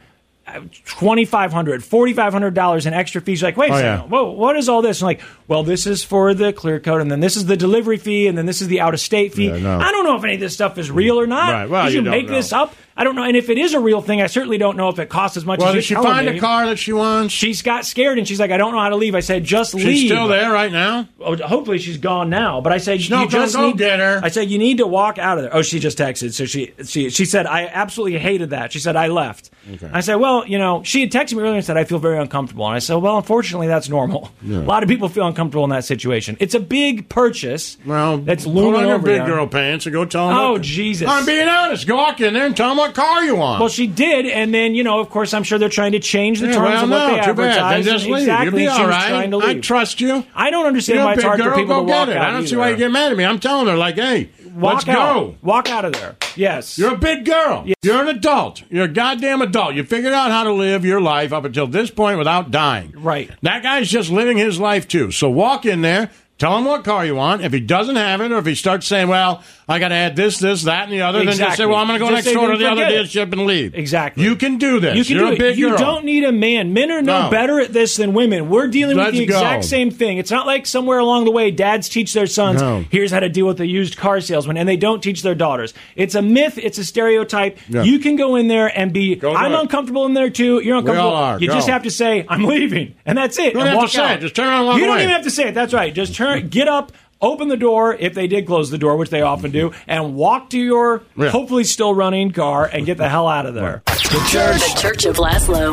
S2: $2,500, $4,500 in extra fees. You're like, wait a second, whoa, what is all this? And like, well, this is for the clear coat, and then this is the delivery fee, and then this is the out-of-state fee. I don't know if any of this stuff is real or not.
S3: Right. Well,
S2: did you make this up? I don't know. And if it is a real thing, I certainly don't know if it costs as much as
S3: did she find a car that she wants?
S2: She got scared, and she's like, I don't know how to leave. I said, just leave.
S3: She's still there right now?
S2: Oh, hopefully she's gone now. But I said,
S3: go get her.
S2: I said, you need to walk out of there. Oh, she just texted. So she said, I absolutely hated that. She said, I left. Okay. I said, well, she had texted me earlier and said, I feel very uncomfortable. And I said, well, unfortunately, that's normal. Yeah. A lot of people feel uncomfortable in that situation. It's a big purchase.
S3: Well,
S2: that's looming
S3: put on your
S2: over
S3: big girl pants and go tell them.
S2: Oh, Jesus.
S3: I'm being honest. Go walk in there and tell them what car you want.
S2: Well, she did, and then, of course, I'm sure they're trying to change the terms of what they advertise.
S3: Then just leave.
S2: Exactly.
S3: You'll be all right. I trust you.
S2: I don't understand why it's hard for people to walk out.
S3: I don't see why you get mad at me. I'm telling her, like, hey, let's go.
S2: Walk out of there. Yes.
S3: You're a big girl. Yes. You're an adult. You're a goddamn adult. You figured out how to live your life up until this point without dying.
S2: Right.
S3: That guy's just living his life, too. So walk in there. Tell him what car you want. If he doesn't have it, or if he starts saying, well, I got to add this, that, and the other, then just say, well, I'm going to go next door to the other dealership and leave.
S2: Exactly.
S3: You can do this.
S2: You can
S3: You're
S2: do
S3: a big
S2: it. You
S3: girl.
S2: don't need a man. Men are no better at this than women. We're dealing with the exact
S3: go.
S2: same thing. It's not like somewhere along the way dads teach their sons, here's how to deal with a used car salesman, and they don't teach their daughters. It's a myth. It's a stereotype. Yeah. You can go in there and be, I'm uncomfortable in there too. You're uncomfortable.
S3: We all are.
S2: You just have to say, I'm leaving. And that's it.
S3: You don't have to say it. Just turn around and walk away.
S2: You don't even have to say it. That's right. Just get up. Open the door, if they did close the door, which they often do, and walk to your hopefully still running car and get the hell out of there.
S4: The Church of Laszlo.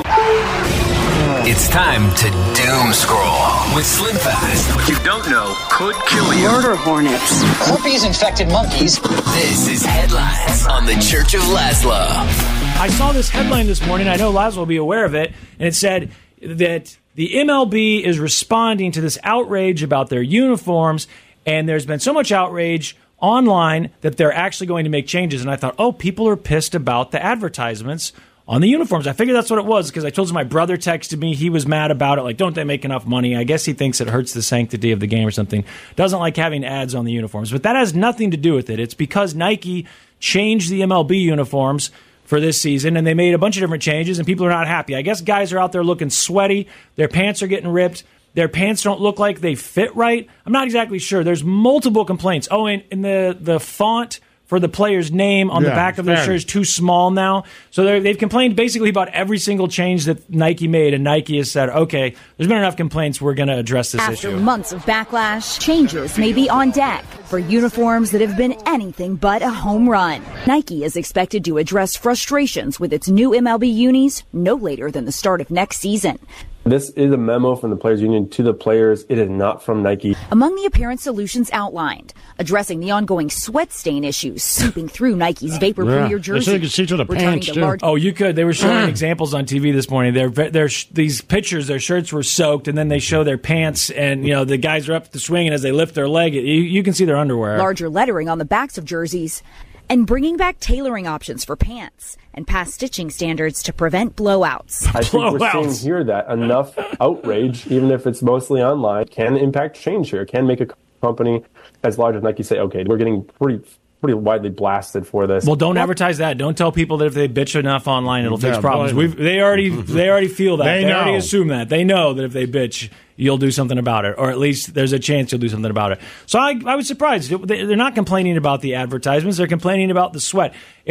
S5: It's time to doom scroll with Slim Fast.
S6: What you don't know could kill you.
S7: Murder hornets.
S8: Herpes-infected monkeys.
S5: This is Headlines on the Church of Laszlo.
S2: I saw this headline this morning. I know Laszlo will be aware of it, and it said that the MLB is responding to this outrage about their uniforms. And there's been so much outrage online that they're actually going to make changes. And I thought, people are pissed about the advertisements on the uniforms. I figured that's what it was because I told you my brother texted me. He was mad about it. Like, don't they make enough money? I guess he thinks it hurts the sanctity of the game or something. Doesn't like having ads on the uniforms. But that has nothing to do with it. It's because Nike changed the MLB uniforms for this season, and they made a bunch of different changes, and people are not happy. I guess guys are out there looking sweaty. Their pants are getting ripped. Their pants don't look like they fit right. I'm not exactly sure. There's multiple complaints. Oh, and the font for the player's name on the back of their shirt is too small now. So they've complained basically about every single change that Nike made, and Nike has said, okay, there's been enough complaints, we're going to address this issue.
S9: After months of backlash, changes may be on deck for uniforms that have been anything but a home run. Nike is expected to address frustrations with its new MLB unis no later than the start of next season.
S10: This is a memo from the Players Union to the players. It is not from Nike.
S9: Among the apparent solutions outlined, addressing the ongoing sweat stain issues seeping through Nike's Vapor Premier jersey.
S3: So you can see through the pants, too.
S2: Oh, you could. They were showing examples on TV this morning. These pictures, their shirts were soaked, and then they show their pants, and the guys are up the swing, and as they lift their leg, you can see their underwear.
S9: Larger lettering on the backs of jerseys. And bringing back tailoring options for pants and past stitching standards to prevent blowouts.
S10: I think we're seeing here that enough outrage, even if it's mostly online, can impact change here. It can make a company as large as Nike say, okay, we're getting pretty widely blasted for this.
S2: Well, don't advertise that. Don't tell people that if they bitch enough online, it'll fix problems. They already feel that. They already assume that. They know that if they bitch, you'll do something about it, or at least there's a chance you'll do something about it. So I was surprised. They're not complaining about the advertisements. They're complaining about the sweat.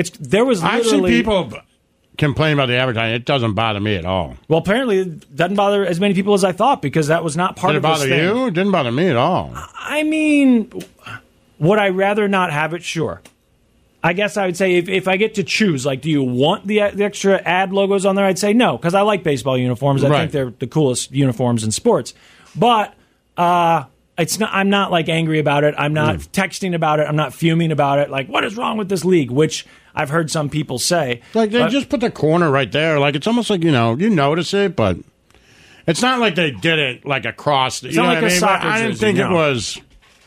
S2: I've seen
S3: people complain about the advertising. It doesn't bother me at all.
S2: Well, apparently it doesn't bother as many people as I thought because that was not part of this thing.
S3: Did it bother you? It didn't bother me at all.
S2: I mean, would I rather not have it? Sure. I guess I would say if I get to choose, like, do you want the extra ad logos on there? I'd say no, because I like baseball uniforms. I think they're the coolest uniforms in sports. But it's not. I'm not like angry about it. I'm not texting about it. I'm not fuming about it. Like, what is wrong with this league? Which I've heard some people say.
S3: Like they just put the corner right there. Like it's almost like you notice it, but it's not like they did it like across.
S2: It's not like a soccer
S3: I didn't think it was.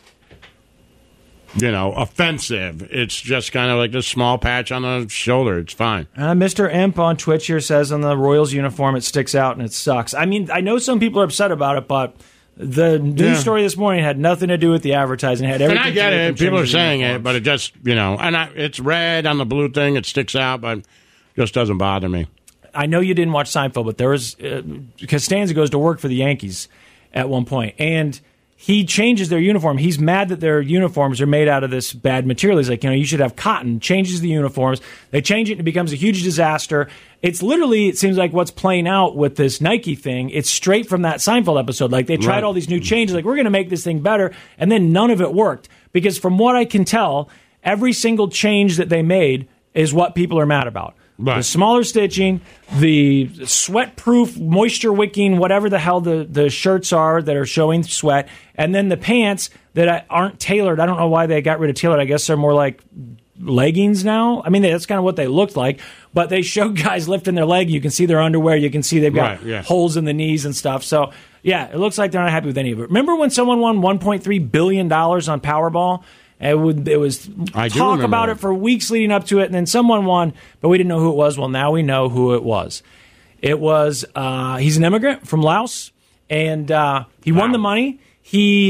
S3: Offensive. It's just kind of like this small patch on the shoulder. It's fine.
S2: Mr. Imp on Twitch here says on the Royals uniform it sticks out and it sucks. I mean, I know some people are upset about it, but the news story this morning had nothing to do with the advertising. It had everything
S3: and I get it. People are saying it, but it just, it's red on the blue thing. It sticks out, but it just doesn't bother me.
S2: I know you didn't watch Seinfeld, but there was Costanza goes to work for the Yankees at one point, and he changes their uniform. He's mad that their uniforms are made out of this bad material. He's like, you should have cotton. Changes the uniforms. They change it and it becomes a huge disaster. It's literally, it seems like what's playing out with this Nike thing. It's straight from that Seinfeld episode. Like they tried all these new changes. Like we're going to make this thing better. And then none of it worked. Because from what I can tell, every single change that they made is what people are mad about. Right. The smaller stitching, the sweat-proof, moisture-wicking, whatever the hell the shirts are that are showing sweat, and then the pants that aren't tailored. I don't know why they got rid of tailored. I guess they're more like leggings now. I mean, that's kind of what they looked like. But they show guys lifting their leg. You can see their underwear. You can see they've got holes in the knees and stuff. So, yeah, it looks like they're not happy with any of it. Remember when someone won $1.3 billion on Powerball? It was talk about it for weeks leading up to it, and then someone won, but we didn't know who it was. Well, now we know who it was. It was he's an immigrant from Laos, and he won the money. He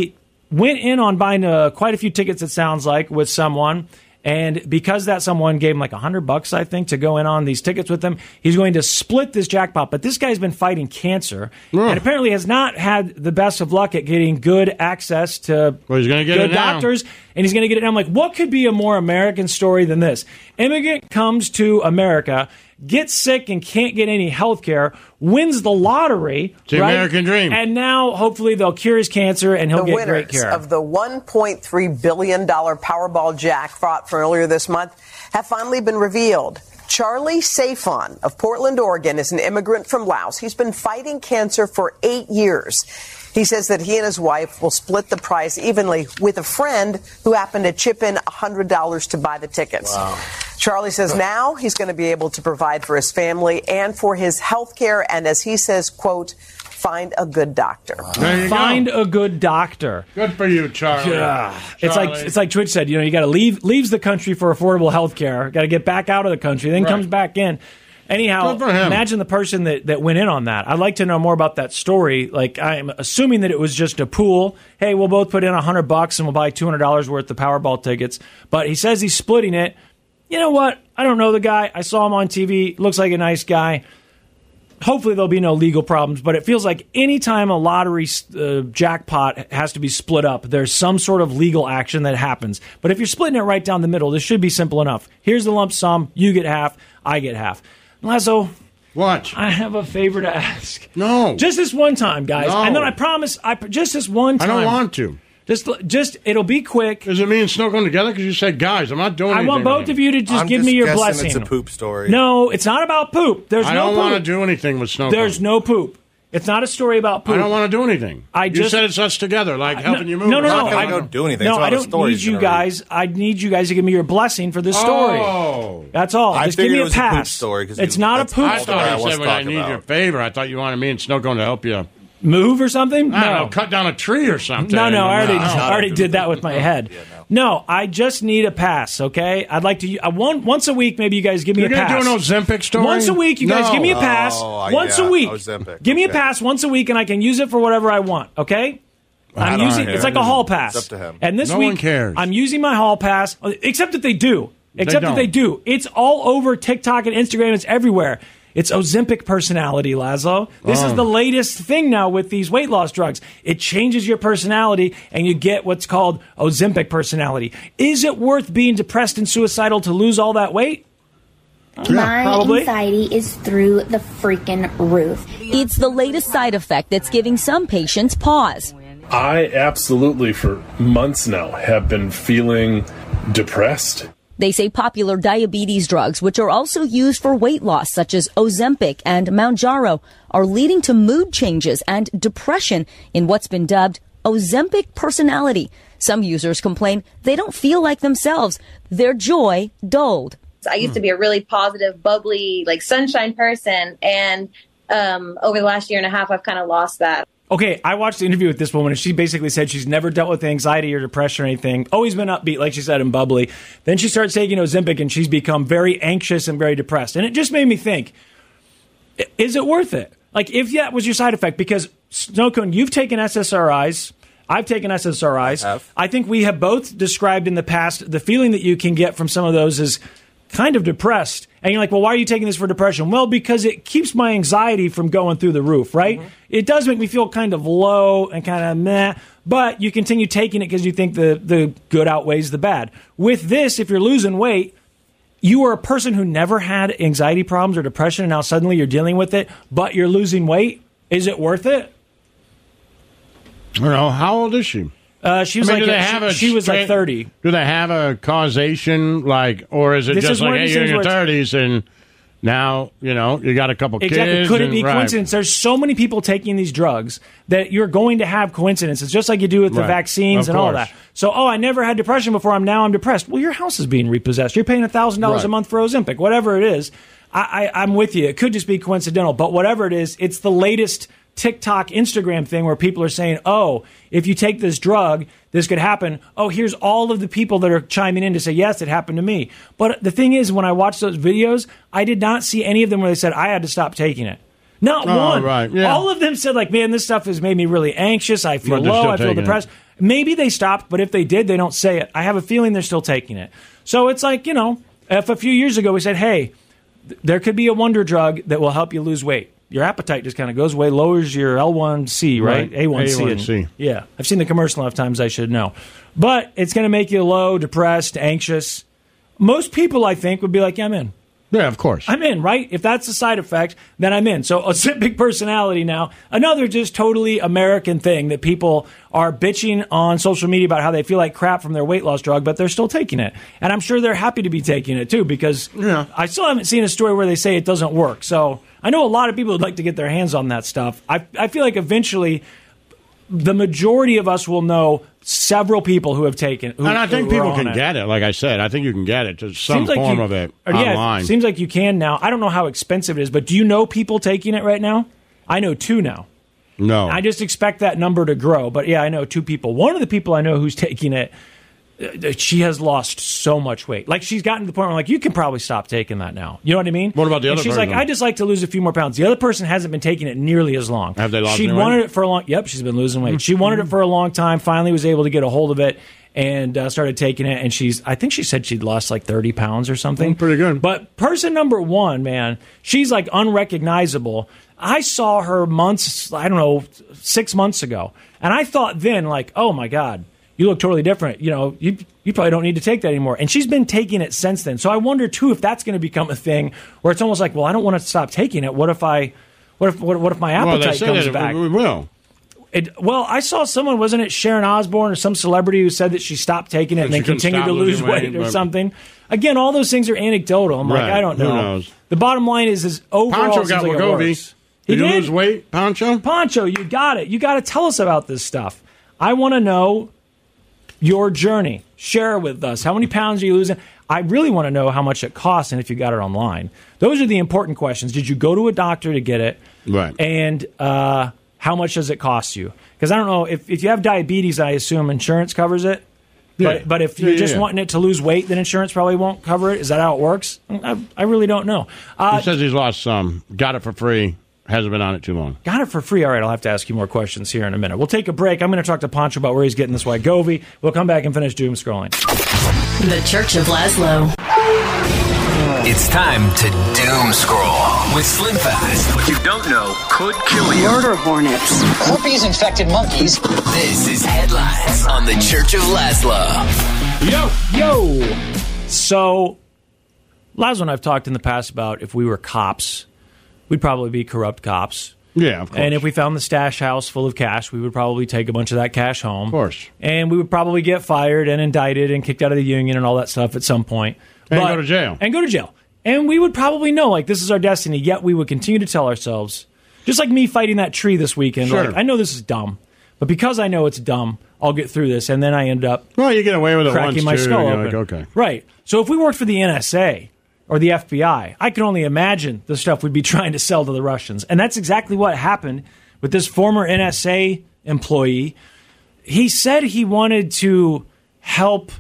S2: went in on buying quite a few tickets, it sounds like, with someone. And because that someone gave him like $100, I think, to go in on these tickets with him, he's going to split this jackpot. But this guy's been fighting cancer and apparently has not had the best of luck at getting good access to good doctors. And he's going to get it now. I'm like, what could be a more American story than this? Immigrant comes to America, gets sick and can't get any health care, wins the lottery.
S3: It's the American dream.
S2: And now, hopefully, they'll cure his cancer and he'll get great care.
S7: The winners of the $1.3 billion Powerball jackpot from earlier this month have finally been revealed. Charlie Safon of Portland, Oregon, is an immigrant from Laos. He's been fighting cancer for 8 years. He says that he and his wife will split the price evenly with a friend who happened to chip in $100 to buy the tickets. Wow. Charlie says now he's going to be able to provide for his family and for his health care. And as he says, quote, find a good doctor.
S2: Find a good doctor.
S3: Good for you, Charlie.
S2: Yeah. It's like Twitch said, you got to leaves the country for affordable health care, got to get back out of the country, then comes back in. Anyhow, imagine the person that went in on that. I'd like to know more about that story. Like, I'm assuming that it was just a pool. Hey, we'll both put in $100 and we'll buy $200 worth of Powerball tickets. But he says he's splitting it. You know what? I don't know the guy. I saw him on TV. Looks like a nice guy. Hopefully there'll be no legal problems. But it feels like anytime a lottery jackpot has to be split up, there's some sort of legal action that happens. But if you're splitting it right down the middle, this should be simple enough. Here's the lump sum. You get half. I get half. Lazo,
S3: what?
S2: I have a favor to ask.
S3: No.
S2: Just this one time, guys.
S3: No.
S2: And then I promise, just this one time.
S3: I don't want to.
S2: Just it'll be quick.
S3: Does it mean Snow going together? Because you said, guys, I'm not doing anything.
S2: I want both of you to just give me your blessing.
S11: It's a poop story.
S2: No, it's not about poop. I
S3: don't want to do anything with Snow.
S2: There's no poop. It's not a story about poop.
S3: I don't want to do anything. You said it's us together, like helping you move.
S2: No.
S11: I don't do anything.
S2: No, I don't need you guys. I need you guys to give me your blessing for this story.
S3: Oh.
S2: That's all. Just give me a pass.
S11: A poop story,
S2: it's not a poop story.
S3: I thought you said when I need your favor. I thought you wanted me and Snow going to help you.
S2: Move or something?
S3: I don't know, cut down a tree or something.
S2: No, I already did that with my head. No, I just need a pass, okay? I'd like to, once a week, maybe you guys give me a pass.
S3: You're going to do an Ozempic story?
S2: Once a week, you guys give me a pass. Once a week.
S11: Ozempic.
S2: Give me a pass once a week, and I can use it for whatever I want, okay? It's like a hall pass.
S11: It's up to him.
S2: And this
S3: week,
S2: one cares. I'm using my hall pass, except that they do. It's all over TikTok and Instagram. It's everywhere. It's Ozempic personality, Laszlo. This is the latest thing now with these weight loss drugs. It changes your personality, and you get what's called Ozempic personality. Is it worth being depressed and suicidal to lose all that weight?
S12: My anxiety is through the freaking roof.
S9: It's the latest side effect that's giving some patients pause.
S13: I absolutely, for months now, have been feeling depressed.
S9: They say popular diabetes drugs, which are also used for weight loss, such as Ozempic and Mounjaro, are leading to mood changes and depression in what's been dubbed Ozempic personality. Some users complain they don't feel like themselves, their joy dulled.
S14: I used to be a really positive, bubbly, like sunshine person, and over the last year and a half, I've kind of lost that.
S2: Okay, I watched the interview with this woman, and she basically said she's never dealt with anxiety or depression or anything, always been upbeat, like she said, and bubbly. Then she starts taking Ozempic, and she's become very anxious and very depressed. And it just made me think, is it worth it? Like, if that was your side effect, because, Snow Cone, you've taken SSRIs, I've taken SSRIs. I think we have both described in the past the feeling that you can get from some of those is kind of depressed. And you're like, well, why are you taking this for depression? Well, because it keeps my anxiety from going through the roof, right? Mm-hmm. It does make me feel kind of low and kind of meh, but you continue taking it because you think the good outweighs the bad. With this, if you're losing weight, you are a person who never had anxiety problems or depression, and now suddenly you're dealing with it, but you're losing weight. Is it worth it?
S3: I don't know. How old is she?
S2: She was she was like 30.
S3: Do they have a causation, or is it just like, hey, you're in your 30s and now, you got a couple kids?
S2: Could it be coincidence? There's so many people taking these drugs that you're going to have coincidences, just like you do with the vaccines and all that. So, I never had depression before. Now I'm depressed. Well, your house is being repossessed. You're paying $1,000 a month for Ozempic, whatever it is. I'm with you. It could just be coincidental, but whatever it is, it's the latest TikTok, Instagram thing where people are saying, if you take this drug, this could happen. Here's all of the people that are chiming in to say, yes, it happened to me. But the thing is, when I watched those videos, I did not see any of them where they said, I had to stop taking it. Not one.
S3: Right. Yeah.
S2: All of them said, man, this stuff has made me really anxious. I feel low. I feel depressed. Maybe they stopped, but if they did, they don't say it. I have a feeling they're still taking it. So it's like, if a few years ago we said, hey, there could be a wonder drug that will help you lose weight. Your appetite just kind of goes away, lowers your L1C, right? A1C.
S3: A1C.
S2: Yeah. I've seen the commercial enough times I should know. But it's going to make you low, depressed, anxious. Most people, I think, would be like, yeah, I'm in.
S3: Yeah, of course.
S2: I'm in, right? If that's a side effect, then I'm in. So Ozempic personality now, another just totally American thing that people are bitching on social media about how they feel like crap from their weight loss drug, but they're still taking it. And I'm sure they're happy to be taking it, too, because I still haven't seen a story where they say it doesn't work. So I know a lot of people would like to get their hands on that stuff. I feel like eventually the majority of us will know several people who have taken it.
S3: And I think people can get it. Like I said, I think you can get it to some form of it online.
S2: Yeah, it seems like you can now. I don't know how expensive it is, but do you know people taking it right now? I know 2 now.
S3: No.
S2: I just expect that number to grow. But yeah, I know 2 people. One of the people I know who's taking it, she has lost so much weight. Like, she's gotten to the point where, like, you can probably stop taking that now. You know what I mean?
S3: What about the other person?
S2: She's like, I just like to lose a few more pounds. The other person hasn't been taking it nearly as long.
S3: Have they lost
S2: She wanted it for a long... Yep, she's been losing weight. She wanted it for a long time, finally was able to get a hold of it, and started taking it. And I think she said she'd lost like 30 pounds or something.
S3: Pretty good.
S2: But person number 1, man, she's like unrecognizable. I saw her 6 months ago. And I thought then, like, oh my God, you look totally different. You probably don't need to take that anymore. And she's been taking it since then. So I wonder, too, if that's going to become a thing where it's almost like, well, I don't want to stop taking it. What if my appetite comes back?
S3: We will.
S2: Well, I saw someone, wasn't it Sharon Osbourne or some celebrity who said that she stopped taking it and then continued to lose weight or something? Again, all those things are anecdotal. I'm like, I don't know.
S3: Who knows?
S2: The bottom line is overall,
S3: Pancho got Wegovy. Did you lose weight, Pancho?
S2: Pancho, you got it. You got to tell us about this stuff. I want to know your journey. Share it with us. How many pounds are you losing? I really want to know how much it costs and if you got it online. Those are the important questions. Did you go to a doctor to get it?
S3: Right.
S2: And how much does it cost you? Because I don't know, if you have diabetes, I assume insurance covers it. Yeah. But if you're just wanting it to lose weight, then insurance probably won't cover it. Is that how it works? I really don't know.
S3: He says he's lost some. Got it for free. Hasn't been on it too long.
S2: Got it for free. All right, I'll have to ask you more questions here in a minute. We'll take a break. I'm going to talk to Pancho about where he's getting this Wegovy. We'll come back and finish doom scrolling.
S4: The Church of Laszlo.
S5: It's time to doom scroll with Slim Fast.
S6: What you don't know could kill you.
S4: Murder hornets.
S8: Herpes-infected monkeys.
S5: This is Headlines on the Church of Laszlo.
S2: Yo! So, Laszlo and I have talked in the past about if we were cops, we'd probably be corrupt cops.
S3: Yeah, of course.
S2: And if we found the stash house full of cash, we would probably take a bunch of that cash home.
S3: Of course.
S2: And we would probably get fired and indicted and kicked out of the union and all that stuff at some point.
S3: And go to jail.
S2: And go to jail. And we would probably know, like, this is our destiny, yet we would continue to tell ourselves, just like me fighting that tree this weekend,
S3: sure.
S2: Like, I know this is dumb, but because I know it's dumb, I'll get through this. And then I end up
S3: you get away with it
S2: cracking
S3: once,
S2: my skull open.
S3: Like, okay.
S2: Right. So if we worked for the NSA or the FBI, I can only imagine the stuff we'd be trying to sell to the Russians. And that's exactly what happened with this former NSA employee. He said he wanted to help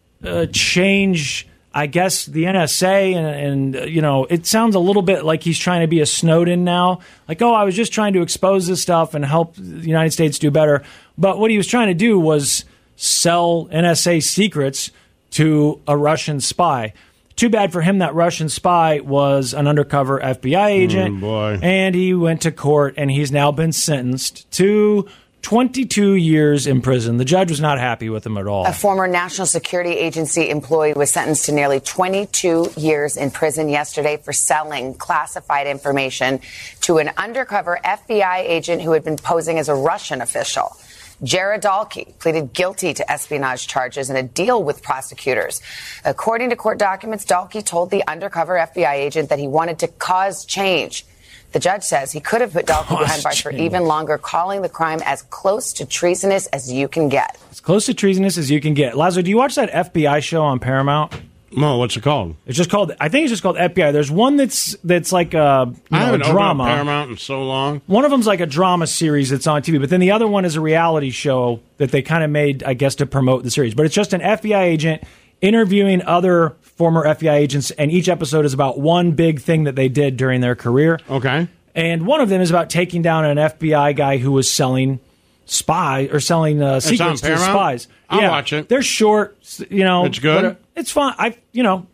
S2: change, I guess, the NSA, and it sounds a little bit like he's trying to be a Snowden now. Like, I was just trying to expose this stuff and help the United States do better. But what he was trying to do was sell NSA secrets to a Russian spy. Too bad for him that Russian spy was an undercover FBI agent, and he went to court, and he's now been sentenced to 22 years in prison. The judge was not happy with him at all.
S11: A former National Security Agency employee was sentenced to nearly 22 years in prison yesterday for selling classified information to an undercover FBI agent who had been posing as a Russian official. Jared Dahlke pleaded guilty to espionage charges in a deal with prosecutors. According to court documents, Dahlke told the undercover FBI agent that he wanted to cause change. The judge says he could have put Dahlke behind bars for even longer, calling the crime as close to treasonous as you can get.
S2: As close to treasonous as you can get. Laszlo, do you watch that FBI show on Paramount?
S3: No, what's it called?
S2: It's just called, I think it's just called FBI. There's one that's like a drama.
S3: Opened Paramount in so long.
S2: One of them's like a drama series that's on TV, but then the other one is a reality show that they kind of made, I guess, to promote the series. But it's just an FBI agent interviewing other former FBI agents, and each episode is about one big thing that they did during their career.
S3: Okay.
S2: And one of them is about taking down an FBI guy who was selling spy or selling secrets to spies.
S3: I'll watch it.
S2: They're short,
S3: It's good.
S2: It's fun. I think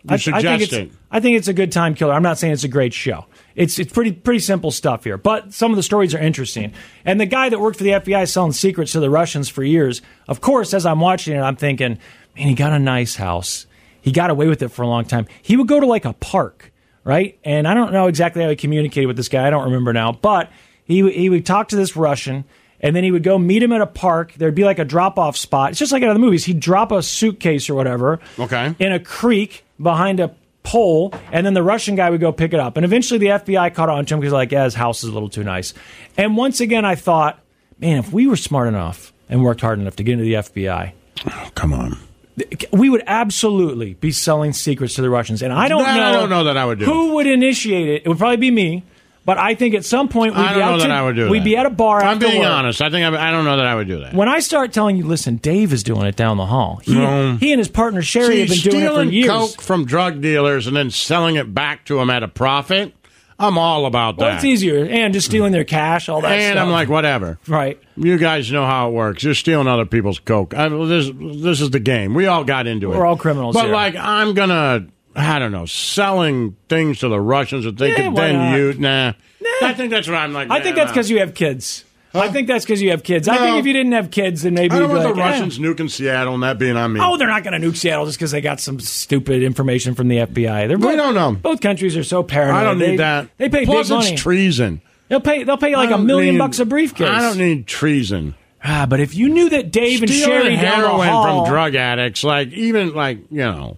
S2: it's a good time killer. I'm not saying it's a great show. It's pretty simple stuff here, but some of the stories are interesting. And the guy that worked for the FBI selling secrets to the Russians for years, of course, as I'm watching it, I'm thinking, man, he got a nice house. He got away with it for a long time. He would go to like a park, right? And I don't know exactly how he communicated with this guy. I don't remember now, but he would talk to this Russian, and then he would go meet him at a park. There'd be like a drop-off spot. It's just like out of the movies. He'd drop a suitcase or whatever in a creek behind a pole, and then the Russian guy would go pick it up. And eventually the FBI caught on to him because like, his house is a little too nice. And once again, I thought, man, if we were smart enough and worked hard enough to get into the FBI.
S3: Oh, come on.
S2: We would absolutely be selling secrets to the Russians. And I don't
S3: know that I would do
S2: who would initiate it. It would probably be me. But I think at some point we'd be at a bar.
S3: I'm being honest. I don't know that I would do that.
S2: When I start telling you, listen, Dave is doing it down the hall. He and his partner Sherry have been doing it for years.
S3: Stealing coke from drug dealers and then selling it back to them at a profit. I'm all about that.
S2: Well, it's easier. And just stealing their cash, all that stuff.
S3: And I'm like, whatever.
S2: Right.
S3: You guys know how it works. You're stealing other people's coke. This is the game. We all got into it.
S2: We're all criminals
S3: But
S2: here.
S3: like, I'm going to, I don't know, selling things to the Russians that they could then use. Nah. I think that's what I'm like.
S2: I think that's because you have kids. I think that's because you have kids. I think if you didn't have kids, then maybe
S3: I don't
S2: you'd be
S3: want
S2: like,
S3: the Russians nuking Seattle and that being on me.
S2: Oh, they're not going to nuke Seattle just because they got some stupid information from the FBI.
S3: We don't know.
S2: Both countries are so paranoid.
S3: I don't need that.
S2: They pay
S3: Plus
S2: big money.
S3: It's treason.
S2: They'll pay like $1 million a briefcase.
S3: I don't need treason.
S2: But if you knew that Dave and Sherry
S3: heroin
S2: from
S3: drug addicts, yeah, you're going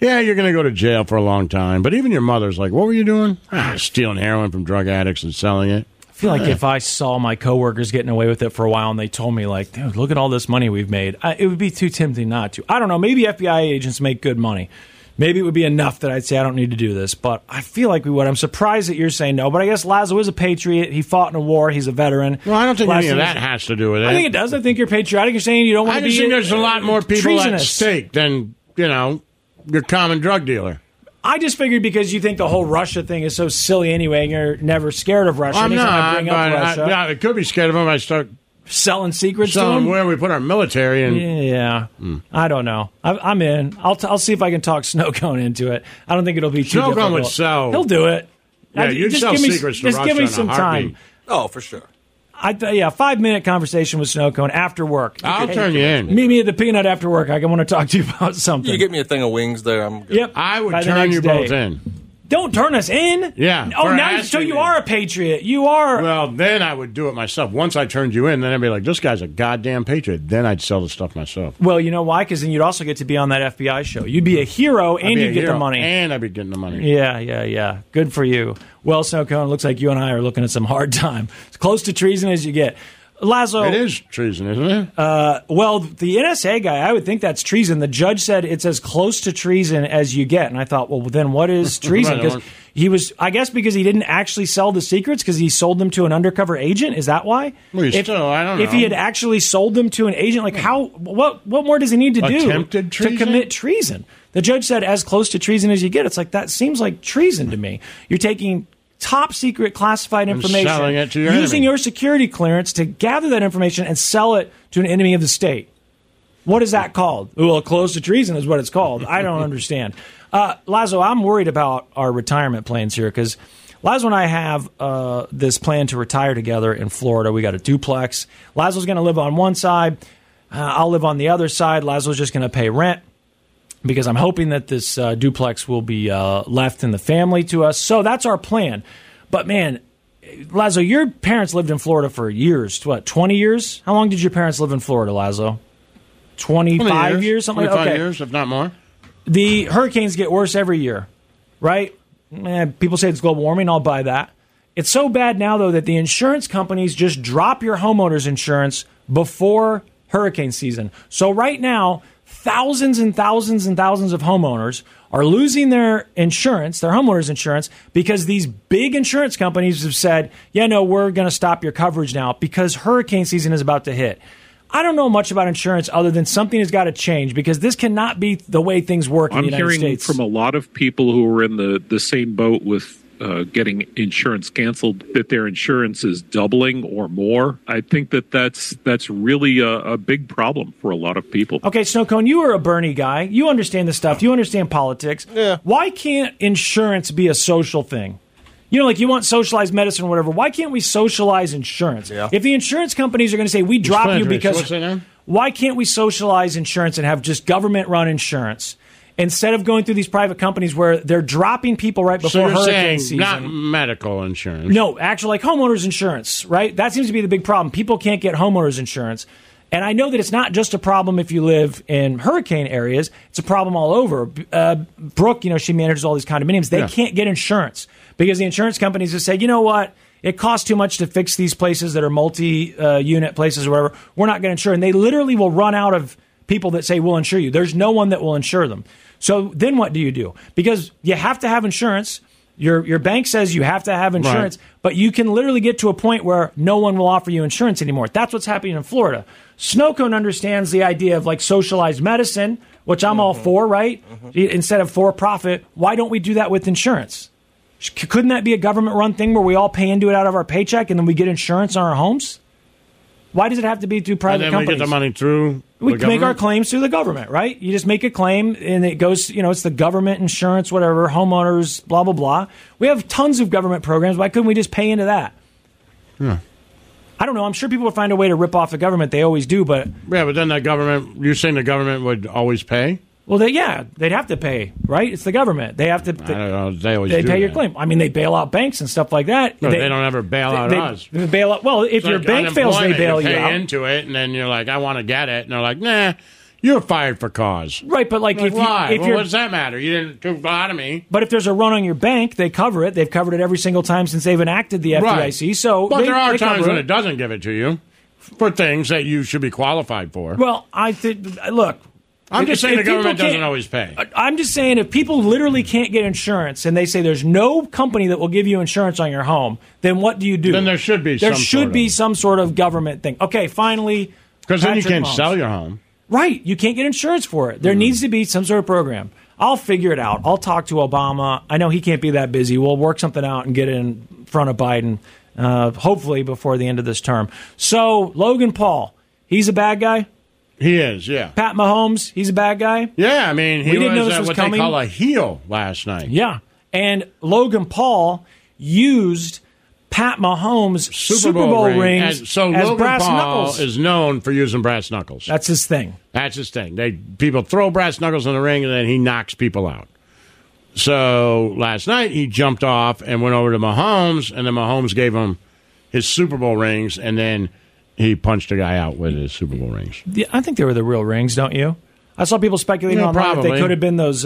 S3: to go to jail for a long time. But even your mother's like, what were you doing? Stealing heroin from drug addicts and selling it.
S2: I feel like if I saw my coworkers getting away with it for a while and they told me, like, dude, look at all this money we've made, it would be too tempting not to. I don't know. Maybe FBI agents make good money. Maybe it would be enough that I'd say I don't need to do this. But I feel like we would. I'm surprised that you're saying no. But I guess Lazo is a patriot. He fought in a war. He's a veteran.
S3: Well, I don't think any of that has to do with it.
S2: I think it does. I think you're patriotic. You're saying you don't want to be.
S3: I just think there's a lot more people
S2: treasonous.
S3: at stake than, your common drug dealer.
S2: I just figured because you think the whole Russia thing is so silly anyway, and you're never scared of Russia.
S3: I'm not.
S2: I bring up Russia.
S3: I could be scared of them. I start
S2: selling secrets to them.
S3: Where we put our military in.
S2: Yeah. I don't know. I'm in. I'll see if I can talk Snowcone into it. I don't think it'll be too difficult.
S3: Snowcone would sell.
S2: He'll do it.
S3: Yeah, you'd sell secrets to Russia.
S2: Just give me some time.
S15: Oh, for sure.
S2: 5-minute conversation with Snowcone after work.
S3: I'll turn you in.
S2: Meet me at the Peanut after work. I want to talk to you about something.
S15: You get me a thing of wings there. I'm good.
S2: Yep.
S3: I would turn you both in.
S2: Don't turn us in.
S3: Yeah.
S2: Oh, now so you are a patriot. You are.
S3: Well, then I would do it myself. Once I turned you in, then I'd be like, this guy's a goddamn patriot. Then I'd sell the stuff myself.
S2: Well, you know why? Because then you'd also get to be on that FBI show. You'd be a hero and you'd get the money.
S3: And I'd be getting the money.
S2: Yeah. Good for you. Well, Snowcone, it looks like you and I are looking at some hard time. It's close to treason as you get. Lazo.
S3: It is treason, isn't it?
S2: Well, the NSA guy, I would think that's treason. The judge said it's as close to treason as you get. And I thought, well, then what is treason? Because he was, I guess because he didn't actually sell the secrets because he sold them to an undercover agent. Is that why?
S3: Well, I don't know.
S2: If he had actually sold them to an agent, like what more does he need to do
S3: Attempted treason?
S2: To commit treason? The judge said as close to treason as you get. It's like, that seems like treason to me. You're taking top secret classified information,
S3: selling it to your
S2: using
S3: enemy.
S2: your security clearance to gather that information and sell it to an enemy of the state. What is that called? Well, close to treason is what it's called. I don't understand. Lazo, I'm worried about our retirement plans here because Lazo and I have this plan to retire together in Florida. We got a duplex. Lazo's going to live on one side. I'll live on the other side. Lazo's just going to pay rent, because I'm hoping that this duplex will be left in the family to us. So that's our plan. But, man, Lazo, your parents lived in Florida for years. What, 20 years? How long did your parents live in Florida, Lazo? 25 years? Something like that?
S3: 25 years, if not more.
S2: The hurricanes get worse every year, right? People say it's global warming. I'll buy that. It's so bad now, though, that the insurance companies just drop your homeowner's insurance before hurricane season. So right now, thousands and thousands and thousands of homeowners are losing their insurance, their homeowners insurance, because these big insurance companies have said, we're going to stop your coverage now because hurricane season is about to hit. I don't know much about insurance other than something has got to change because this cannot be the way things work in the United States.
S16: I'm hearing from a lot of people who are in the same boat with getting insurance canceled, that their insurance is doubling or more. I think that's really a big problem for a lot of people.
S2: Okay, Snowcone, you are a Bernie guy. You understand this stuff. You understand politics.
S15: Yeah.
S2: Why can't insurance be a social thing? You know, like you want socialized medicine or whatever. Why can't we socialize insurance?
S15: Yeah.
S2: If the insurance companies are going to say, we drop you because... Why can't we socialize insurance and have just government-run insurance instead of going through these private companies where they're dropping people right before hurricane season?
S3: Not medical insurance.
S2: No, actually, like homeowners insurance, right? That seems to be the big problem. People can't get homeowners insurance. And I know that it's not just a problem if you live in hurricane areas. It's a problem all over. Brooke, she manages all these condominiums. They can't get insurance because the insurance companies have said, you know what? It costs too much to fix these places that are multi-unit places or whatever. We're not going to insure. And they literally will run out of people that say, we'll insure you. There's no one that will insure them. So then what do you do? Because you have to have insurance. Your bank says you have to have insurance, right. But you can literally get to a point where no one will offer you insurance anymore. That's what's happening in Florida. Snowcone understands the idea of like socialized medicine, which I'm all for, right? Instead of for-profit, why don't we do that with insurance? Couldn't that be a government-run thing where we all pay into it out of our paycheck and then we get insurance on our homes? Why does it have to be through private companies?
S3: And then we get the money through
S2: We make our claims through the government, right? You just make a claim and it goes, it's the government, insurance, whatever, homeowners, blah, blah, blah. We have tons of government programs. Why couldn't we just pay into that?
S3: Yeah.
S2: I don't know. I'm sure people would find a way to rip off the government. They always do, but...
S3: Yeah, but then you're saying the government would always pay?
S2: Well, they'd have to pay, right? It's the government. They have to.
S3: I don't know. They always do
S2: pay your
S3: that.
S2: claim. I mean, they bail out banks and stuff like that.
S3: No, they don't ever bail out us.
S2: They bail out. Well, if your bank fails, they bail you out.
S3: Pay into it, and then you're like, I want to get it, and they're like, nah, you're fired for cause.
S2: Right, but like,
S3: why?
S2: If
S3: what does that matter? You didn't do a lot of me.
S2: But if there's a run on your bank, they cover it. They've covered it every single time since they've enacted the FDIC.
S3: Right.
S2: So,
S3: but there are times when it doesn't give it to you for things that you should be qualified for.
S2: Well, I think look.
S3: I'm just saying the government doesn't always pay.
S2: I'm just saying if people literally can't get insurance and they say there's no company that will give you insurance on your home, then what do you do?
S3: Then there should be
S2: some sort of government thing. Okay, finally.
S3: Because then you can't sell your home.
S2: Right. You can't get insurance for it. There needs to be some sort of program. I'll figure it out. I'll talk to Obama. I know he can't be that busy. We'll work something out and get it in front of Biden, hopefully before the end of this term. So, Logan Paul, he's a bad guy?
S3: He is, yeah.
S2: Pat Mahomes, he's a bad guy?
S3: Yeah, I mean, he was what
S2: coming.
S3: They call a heel last night.
S2: Yeah, and Logan Paul used Pat Mahomes' Super Bowl rings as
S3: Logan
S2: brass
S3: Paul
S2: knuckles.
S3: Is known for using brass knuckles.
S2: That's his thing.
S3: People throw brass knuckles in the ring, and then he knocks people out. So last night, he jumped off and went over to Mahomes, and then Mahomes gave him his Super Bowl rings, and then he punched a guy out with his Super Bowl rings.
S2: Yeah, I think they were the real rings, don't you? I saw people speculating online that they could have been those,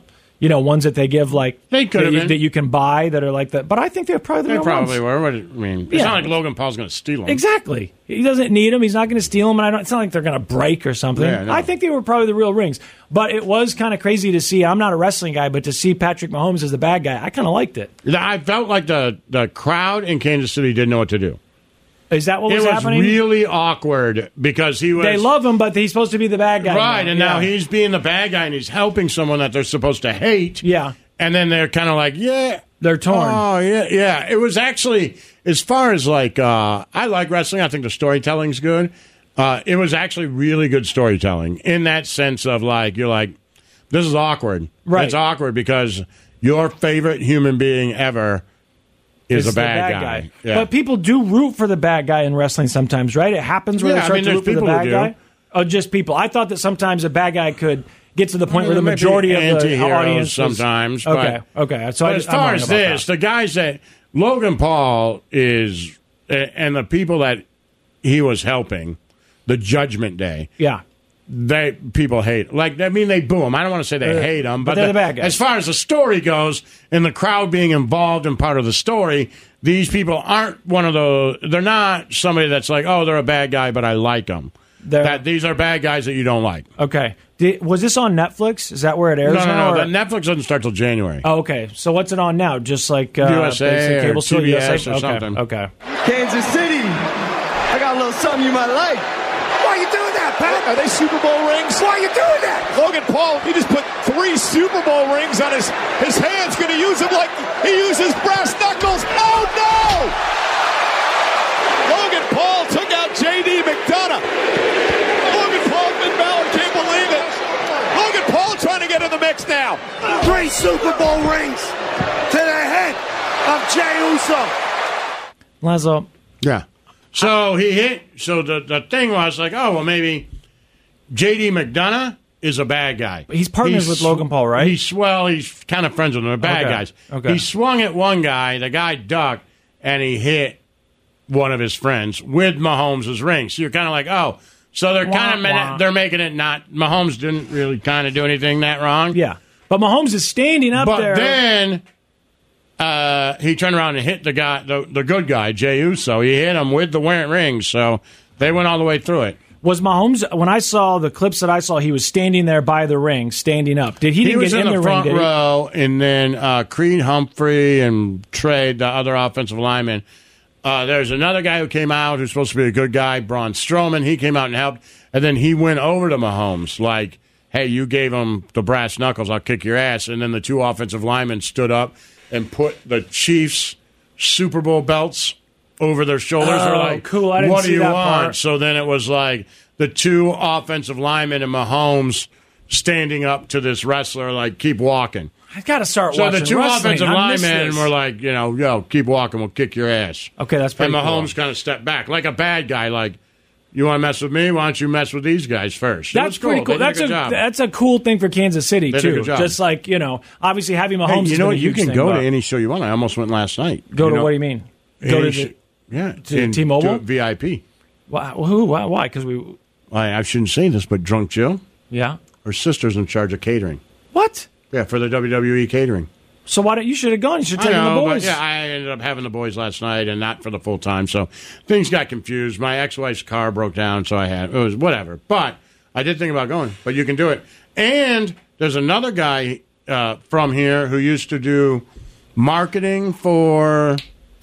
S2: ones that they give that you can buy that are like that. But I think they're probably the real ones.
S3: They probably were. It's not like Logan Paul's going to steal them.
S2: Exactly. He doesn't need them. He's not going to steal them. And it's not like they're going to break or something.
S3: Yeah, no.
S2: I think they were probably the real rings. But it was kind of crazy to see. I'm not a wrestling guy, but to see Patrick Mahomes as the bad guy, I kind of liked it.
S3: I felt like the crowd in Kansas City didn't know what to do.
S2: Is that what was happening?
S3: It was really awkward because he was...
S2: They love him, but he's supposed to be the bad guy.
S3: Right, and now he's being the bad guy and he's helping someone that they're supposed to hate.
S2: Yeah.
S3: And then they're kind of like, yeah.
S2: They're torn.
S3: Oh, yeah. It was actually, as far as I like wrestling. I think the storytelling's good. It was actually really good storytelling in that sense of you're like, this is awkward.
S2: Right.
S3: It's awkward because your favorite human being ever... is a bad guy. Yeah.
S2: But people do root for the bad guy in wrestling sometimes, right? It happens where they start to root for the bad guy. Oh, just people. I thought that sometimes a bad guy could get to the point where the majority of the audience
S3: sometimes.
S2: Okay. So
S3: as far as this, the guys that Logan Paul is, and the people that he was helping, the Judgment Day.
S2: Yeah.
S3: People hate. They boo him. I don't want to say they hate him, but
S2: they're the bad guys.
S3: As far as the story goes, and the crowd being involved in part of the story, these people aren't one of those. They're not somebody that's like, oh, they're a bad guy, but I like them. These are bad guys that you don't like.
S2: Okay. Was this on Netflix? Is that where it airs now?
S3: No. Netflix doesn't start till January.
S2: Oh, okay. So what's it on now? Just like
S3: USA
S2: cable
S3: or CBS
S2: USA?
S3: or something.
S2: Okay.
S17: Kansas City. I got a little something you might like. Why are you doing that, Pat? Are they Super Bowl rings? Why are you doing that? Logan Paul, he just put 3 Super Bowl rings on his hands. Going to use them like He uses brass knuckles. Oh, no! Logan Paul took out J.D. McDonough. Logan Paul, Finn Balor can't believe it. Logan Paul trying to get in the mix now.
S18: 3 Super Bowl rings to the head of Jey Uso.
S2: Lazo.
S3: Yeah. So he hit. So the thing was like, oh, well, maybe J.D. McDonough is a bad guy.
S2: He's partners with Logan Paul, right?
S3: He's kind of friends with them. They're bad guys.
S2: Okay.
S3: He swung at one guy. The guy ducked, and he hit one of his friends with Mahomes' ring. So you're kind of like, oh, so they're kind of they're making it not. Mahomes didn't really kind of do anything that wrong.
S2: Yeah, but Mahomes is standing up there.
S3: But then he turned around and hit the guy, the good guy, Jey Uso. He hit him with the ring. So they went all the way through it.
S2: Was Mahomes, when I saw the clips that I saw, he was standing there by the ring, standing up. He didn't
S3: was
S2: get in the
S3: front
S2: ring,
S3: row, and then Creed Humphrey and Trey, the other offensive lineman. There's another guy who came out who's supposed to be a good guy, Braun Strowman. He came out and helped, and then he went over to Mahomes like, hey, you gave him the brass knuckles, I'll kick your ass. And then the 2 offensive linemen stood up and put the Chiefs' Super Bowl belts over their shoulders.
S2: Oh,
S3: They're like,
S2: cool. I didn't
S3: what
S2: see
S3: do you
S2: that
S3: want?
S2: part.
S3: So then it was like the 2 offensive linemen and Mahomes standing up to this wrestler, like, keep walking.
S2: I've got to start
S3: so
S2: watching
S3: the 2
S2: wrestling.
S3: offensive linemen were like, yo, keep walking, we'll kick your ass.
S2: Okay, that's pretty
S3: And Mahomes
S2: cool.
S3: kind of stepped back, like a bad guy, like, you want to mess with me? Why don't you mess with these guys first?
S2: That's
S3: cool.
S2: pretty cool.
S3: They did a good job.
S2: That's a cool thing for Kansas City,
S3: They did a
S2: too.
S3: good job.
S2: Just like, obviously having Mahomes
S3: Hey,
S2: is
S3: you know what? You
S2: huge
S3: can
S2: thing,
S3: go
S2: but-
S3: to any show you want. I almost went last night.
S2: Go to what do you mean? Go to
S3: to
S2: T-Mobile?
S3: VIP.
S2: Why? Why? Because
S3: I shouldn't say this, but Drunk Jill,
S2: yeah,
S3: her sister's in charge of catering.
S2: What?
S3: Yeah, for the WWE catering.
S2: So why don't you should have gone? You should have taken the boys.
S3: But yeah, I ended up having the boys last night and not for the full time, so things got confused. My ex-wife's car broke down, so it was whatever. But I did think about going, but you can do it. And there's another guy from here who used to do marketing for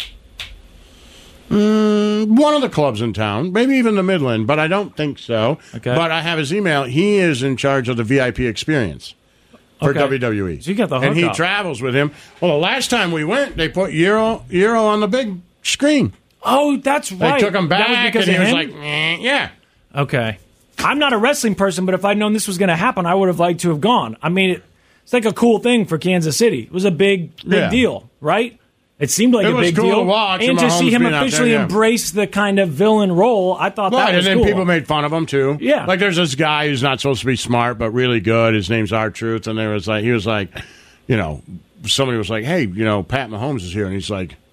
S3: one of the clubs in town, maybe even the Midland, but I don't think so.
S2: Okay.
S3: But I have his email. He is in charge of the VIP experience for WWE.
S2: So you got the
S3: and he
S2: hookup.
S3: travels with him. Well, the last time we went, they put Euro on the big screen.
S2: Oh, that's right.
S3: They took him back,
S2: That was because
S3: and he
S2: of
S3: was
S2: him?
S3: like, yeah.
S2: Okay. I'm not a wrestling person, but if I'd known this was going to happen, I would have liked to have gone. I mean, it's like a cool thing for Kansas City. It was a big deal, right? It seemed like
S3: It
S2: a
S3: was
S2: big
S3: cool
S2: deal.
S3: to watch,
S2: and
S3: and
S2: to see
S3: Mahomes
S2: him
S3: being out
S2: officially
S3: there, yeah.
S2: embrace the kind of villain role, I thought that was
S3: and then
S2: cool.
S3: people made fun of him too.
S2: Yeah.
S3: Like there's this guy who's not supposed to be smart but really good. His name's R-Truth, and he was like, somebody was like, hey, Pat Mahomes is here, and he's like,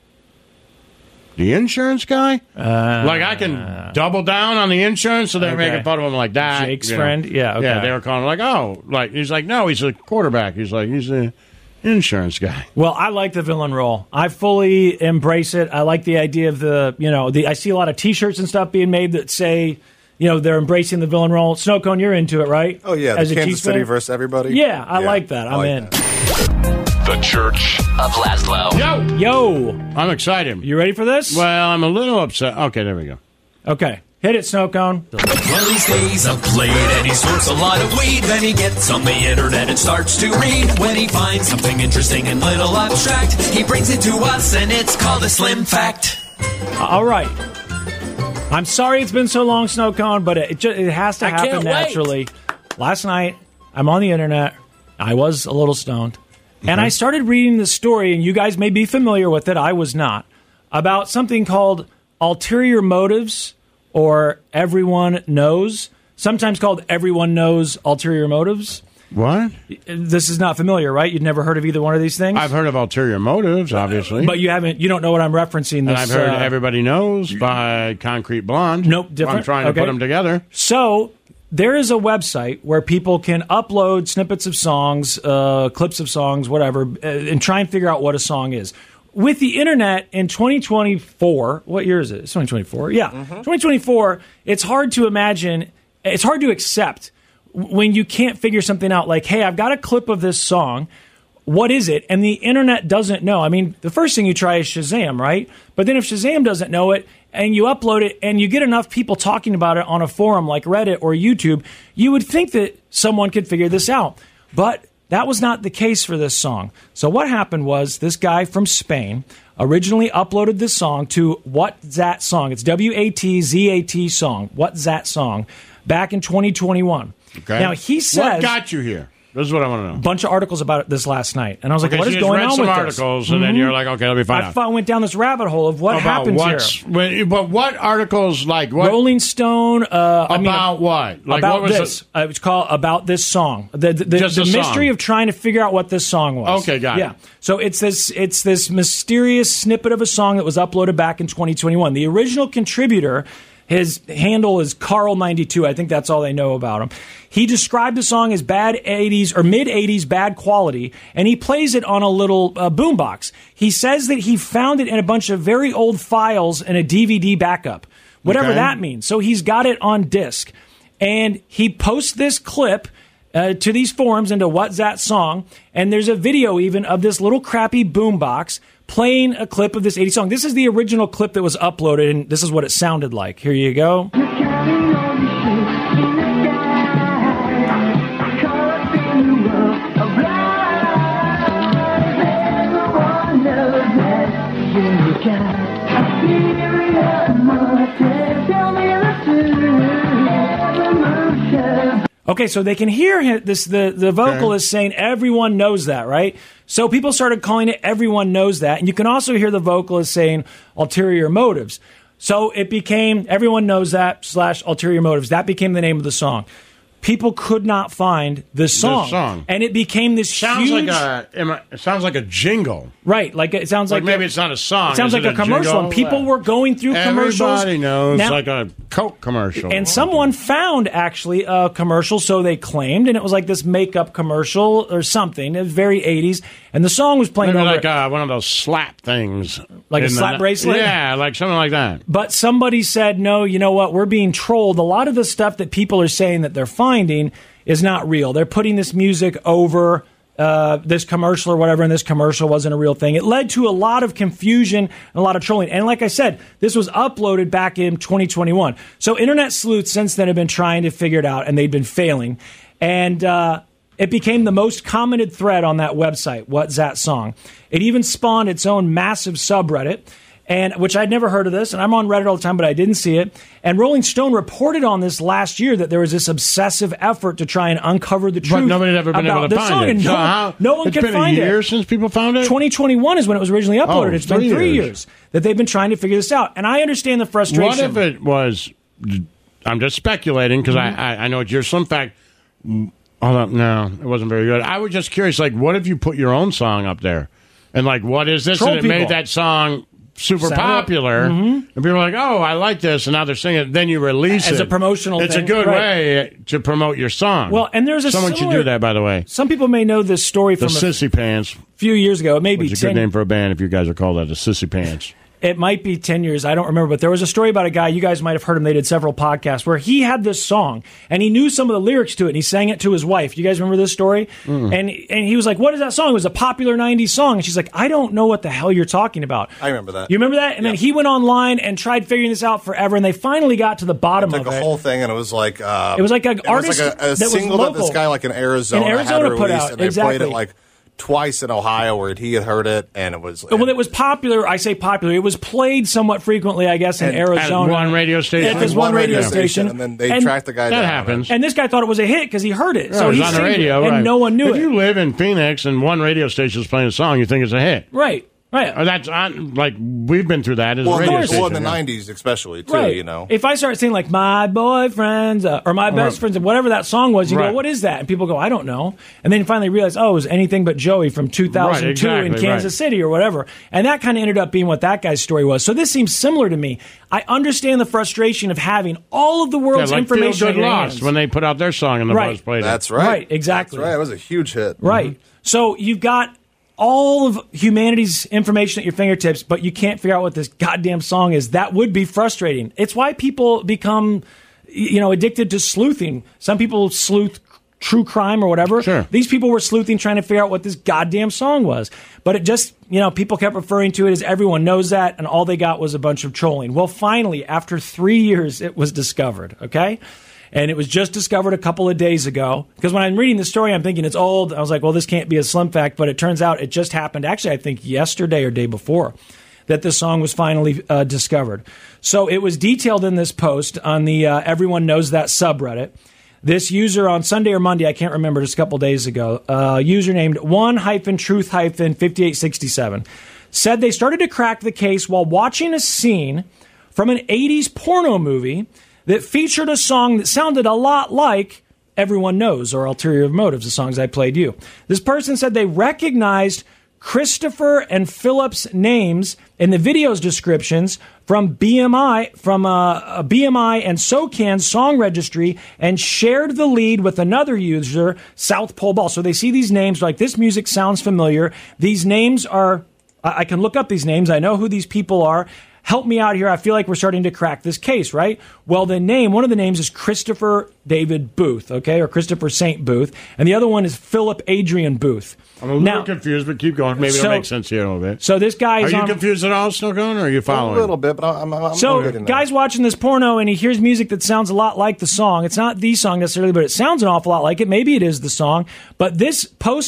S3: the insurance guy? Like I can double down on the insurance, so they're
S2: Okay.
S3: making fun of him like that.
S2: Jake's friend? Yeah, okay.
S3: Yeah, they were calling him like, oh, like he's like, no, he's a quarterback. He's like, he's a insurance guy.
S2: Well, I like the villain role. I fully embrace it. I like the idea of I see a lot of T-shirts and stuff being made that say, they're embracing the villain role. Snow Cone, you're into it, right?
S15: Oh, yeah,
S2: As
S15: the
S2: a
S15: Kansas
S2: Chiefs
S15: City
S2: fan?
S15: versus everybody.
S2: Yeah, I like that. I'm in.
S5: The Church of Laszlo.
S2: Yo!
S3: I'm excited.
S2: You ready for this?
S3: Well, I'm a little upset. Okay, there we go.
S2: Okay. Hit it, Snow Cone.
S19: Well, he stays up late and he smokes a lot of weed. Then he gets on the internet and starts to read. When he finds something interesting and little abstract, he brings it to us and it's called a Slim Fact.
S2: All right. I'm sorry it's been so long, Snow Cone, but it has to happen
S19: can't wait.
S2: naturally. Last night, I'm on the internet. I was a little stoned. And I started reading the story, and you guys may be familiar with it. I was not. About something called ulterior motives, or everyone knows. Sometimes called everyone knows ulterior motives.
S3: What?
S2: This is not familiar, right? You've never heard of either one of these things?
S3: I've heard of ulterior motives, obviously.
S2: But you don't know what I'm referencing.
S3: And
S2: This,
S3: I've heard Everybody Knows by Concrete Blonde.
S2: Nope, different.
S3: I'm trying to put them together.
S2: So there is a website where people can upload snippets of songs, clips of songs, whatever, and try and figure out what a song is. With the internet in 2024, what year is it? It's 2024. Yeah, 2024. It's hard to imagine. It's hard to accept when you can't figure something out. Like, hey, I've got a clip of this song. What is it? And the internet doesn't know. I mean, the first thing you try is Shazam, right? But then if Shazam doesn't know it and you upload it and you get enough people talking about it on a forum like Reddit or YouTube, you would think that someone could figure this out. But that was not the case for this song. So what happened was this guy from Spain originally uploaded this song to What's That Song? It's WATZAT song. What's That Song? Back in 2021.
S3: Okay.
S2: Now he says,
S3: what got you here? This is what I want to know.
S2: A bunch of articles about it this last night, and I was like,
S3: okay,
S2: "What
S3: so
S2: is
S3: you
S2: going
S3: read
S2: on
S3: some
S2: with
S3: articles,
S2: this?"
S3: and then you're like, "Okay, let me find out."
S2: I went down this rabbit hole of what happens here.
S3: But what articles? Like what?
S2: Rolling Stone.
S3: About what? Like
S2: about
S3: what was
S2: this. It's called About This Song. The mystery
S3: song.
S2: of trying to figure out what this song was.
S3: Okay, got it.
S2: Yeah. So it's this mysterious snippet of a song that was uploaded back in 2021. The original contributor. His handle is Carl92. I think that's all they know about him. He described the song as bad 80s or mid 80s bad quality, and he plays it on a little boombox. He says that he found it in a bunch of very old files in a DVD backup, whatever that means. So he's got it on disc, and he posts this clip to these forums into What's That Song, and there's a video even of this little crappy boombox playing a clip of this 80s song. This is the original clip that was uploaded, and this is what it sounded like. Here you go. Okay, so they can hear this. The vocal is saying everyone knows that, right? So people started calling it Everyone Knows That. And you can also hear the vocalist saying ulterior motives. So it became Everyone Knows That / ulterior motives. That became the name of the song. People could not find this song. And it became this huge...
S3: It sounds like a jingle.
S2: Right. Like it sounds like...
S3: maybe it's not a song.
S2: It sounds like a commercial.
S3: Jingle?
S2: And people were going through commercials.
S3: Everybody knows, like a Coke commercial.
S2: And someone found, actually, a commercial, so they claimed, and it was like this makeup commercial or something. It was very 80s. And the song was playing
S3: maybe
S2: over...
S3: like one of those slap things.
S2: Like a slap bracelet?
S3: Yeah, like something like that.
S2: But somebody said, no, you know what? We're being trolled. A lot of the stuff that people are saying that they're finding is not real. They're putting this music over this commercial or whatever, and this commercial wasn't a real thing. It led to a lot of confusion and a lot of trolling. And like I said, this was uploaded back in 2021. So internet sleuths since then have been trying to figure it out, and they've been failing. And it became the most commented thread on that website, What's That Song? It even spawned its own massive subreddit, and which I'd never heard of this, and I'm on Reddit all the time, but I didn't see it. And Rolling Stone reported on this last year that there was this obsessive effort to try and uncover the truth.
S3: But nobody's ever been able to find it.
S2: And no one can find it.
S3: It's been a year since people found it?
S2: 2021 is when it was originally uploaded. It's been 3 years that they've been trying to figure this out. And I understand the frustration.
S3: What if it was, I'm just speculating, because I know it's your some fact. Hold up, no, it wasn't very good. I was just curious, like, what if you put your own song up there? And, like, what is this? And it made that song super popular. And people are like, oh, I like this. And now they're singing it. Then you release it.
S2: As a promotional
S3: It's
S2: thing.
S3: a good way to promote your song.
S2: Well, and there's
S3: Someone should do that, by the way.
S2: Some people may know this story from
S3: Sissy Pants.
S2: A few years ago. It may be
S3: It's a good name for a band if you guys are called that, the Sissy Pants.
S2: It might be 10 years. I don't remember. But there was a story about a guy, you guys might have heard him. They did several podcasts where he had this song and he knew some of the lyrics to it and he sang it to his wife. You guys remember this story? And he was like, what is that song? It was a popular 90s song. And she's like, I don't know what the hell you're talking about.
S15: I remember that.
S2: You remember that? And then he went online and tried figuring this out forever. And they finally got to the bottom of it.
S15: It took a whole thing and it was like...
S2: it was like an artist
S15: a single that this guy like in Arizona had released,
S2: put out.
S15: And they played it like twice in Ohio where he had heard it, and it was...
S2: Well, it was popular. I say popular. It was played somewhat frequently, I guess, in Arizona.
S3: At one radio station?
S2: At this one radio station.
S15: And then they tracked the guy down.
S3: That happens.
S2: And this guy thought it was a hit because he heard it.
S3: Yeah,
S2: so
S3: it was
S2: he
S3: on the radio,
S2: and no one knew
S3: if
S2: it.
S3: If you live in Phoenix and one radio station is playing a song, you think it's a hit.
S2: Right. Right.
S3: That's like we've been through that as a radio station.
S15: Well, in the 90s especially, too, you know.
S2: If I start saying, like, my boyfriends or my best friends, whatever that song was, you go, what is that? And people go, I don't know. And then you finally realize, oh, it was Anything But Joey from 2002 in Kansas City or whatever. And that kind of ended up being what that guy's story was. So this seems similar to me. I understand the frustration of having all of the world's information
S3: Feel Good Lost when they put out their song and the Buzz played it.
S15: That's right.
S2: Right, exactly.
S15: That's right. It was a huge hit.
S2: Right. So you've got all of humanity's information at your fingertips, but you can't figure out what this goddamn song is. That would be frustrating. It's why people become, addicted to sleuthing. Some people sleuth true crime or whatever.
S3: Sure.
S2: These people were sleuthing, trying to figure out what this goddamn song was. But it just, people kept referring to it as Everyone Knows That, and all they got was a bunch of trolling. Well, finally, after 3 years, it was discovered, okay? And it was just discovered a couple of days ago. Because when I'm reading the story, I'm thinking it's old. I was like, well, this can't be a Slim fact. But it turns out it just happened, actually, I think yesterday or day before, that this song was finally discovered. So it was detailed in this post on the Everyone Knows That subreddit. This user on Sunday or Monday, I can't remember, just a couple days ago, user named 1-truth-5867, said they started to crack the case while watching a scene from an 80s porno movie that featured a song that sounded a lot like Everyone Knows or Ulterior Motives, the songs I played you. This person said they recognized Christopher and Philip's names in the video's descriptions from BMI and SOCAN's song registry, and shared the lead with another user, South Pole Ball. So they see these names, like, this music sounds familiar. These names are, I can look up these names. I know who these people are. Help me out here. I feel like we're starting to crack this case, right? Well, one of the names is Christopher David Booth, okay, or Christopher St. Booth, and the other one is Philip Adrian Booth.
S3: I'm a little confused, but keep going. Maybe it'll make sense here a little bit.
S2: So this guy is
S3: Are you confused at all, Snowcone, or are you following?
S15: A little bit, but I'm
S2: so
S15: getting there.
S2: guy's watching this porno, and he hears music that sounds a lot like the song. It's not the song necessarily, but it sounds an awful lot like it. Maybe it is the song. But this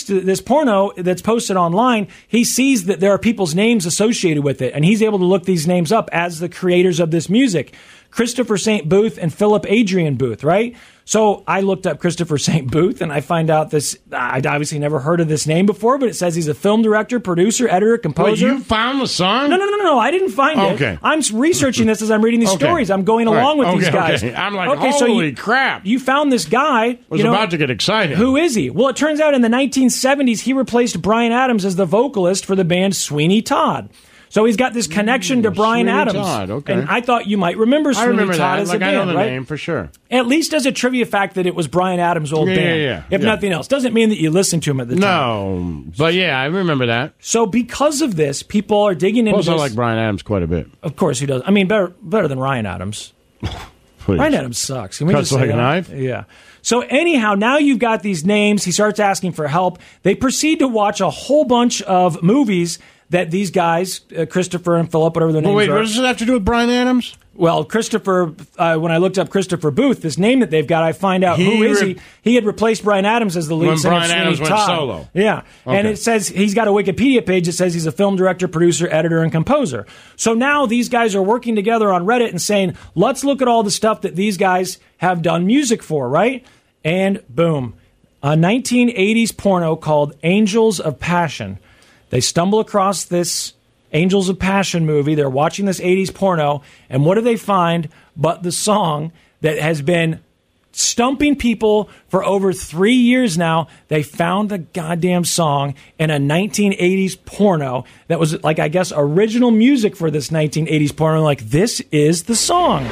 S2: porno that's posted online, he sees that there are people's names associated with it, and he's able to look these names up as the creators of this music. Christopher St. Booth and Philip Adrian Booth, right? So I looked up Christopher St. Booth, and I find out this. I'd obviously never heard of this name before, but it says he's a film director, producer, editor, composer.
S3: Wait, you found the song?
S2: No. I didn't find it. I'm researching this as I'm reading these stories. I'm going along with these guys.
S3: Okay. I'm like, holy crap.
S2: You found this guy.
S3: I was about to get excited.
S2: Who is he? Well, it turns out in the 1970s, he replaced Bryan Adams as the vocalist for the band Sweeney Todd. So he's got this connection to Bryan Adams.
S3: Todd, okay.
S2: And I thought you might remember Sweeney Todd as a band,
S3: I know the
S2: right?
S3: name for sure.
S2: At least as a trivia fact that it was Bryan Adams' old band. If nothing else. Doesn't mean that you listened to him at the time.
S3: No, but yeah, I remember that.
S2: So because of this, people are digging into this.
S3: I like Bryan Adams quite a bit.
S2: Of course he does. I mean, better than Ryan Adams. Ryan Adams sucks. Can we
S3: Cuts
S2: just say
S3: like
S2: that?
S3: a knife?
S2: Yeah. So anyhow, now you've got these names. He starts asking for help. They proceed to watch a whole bunch of movies that these guys, Christopher and Philip, whatever their names are.
S3: Wait, what does it have to do with Bryan Adams?
S2: Well, Christopher, when I looked up Christopher Booth, this name that they've got, I find out who is he. He had replaced Bryan Adams as the lead singer of Sweeney Todd. When Bryan Adams went solo. Yeah. Okay. And it says he's got a Wikipedia page that says he's a film director, producer, editor, and composer. So now these guys are working together on Reddit and saying, let's look at all the stuff that these guys have done music for, right? And boom, a 1980s porno called Angels of Passion. They stumble across this Angels of Passion movie. They're watching this 80s porno, and what do they find but the song that has been stumping people for over 3 years now? They found the goddamn song in a 1980s porno that was, like, I guess, original music for this 1980s porno. Like, this is the song.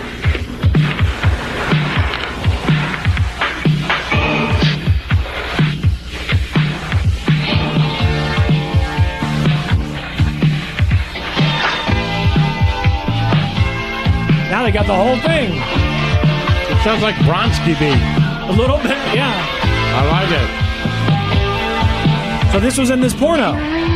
S2: Now they got the whole thing.
S3: It sounds like Bronski beat.
S2: A little bit, yeah.
S3: I like
S2: it. So this was in this porno.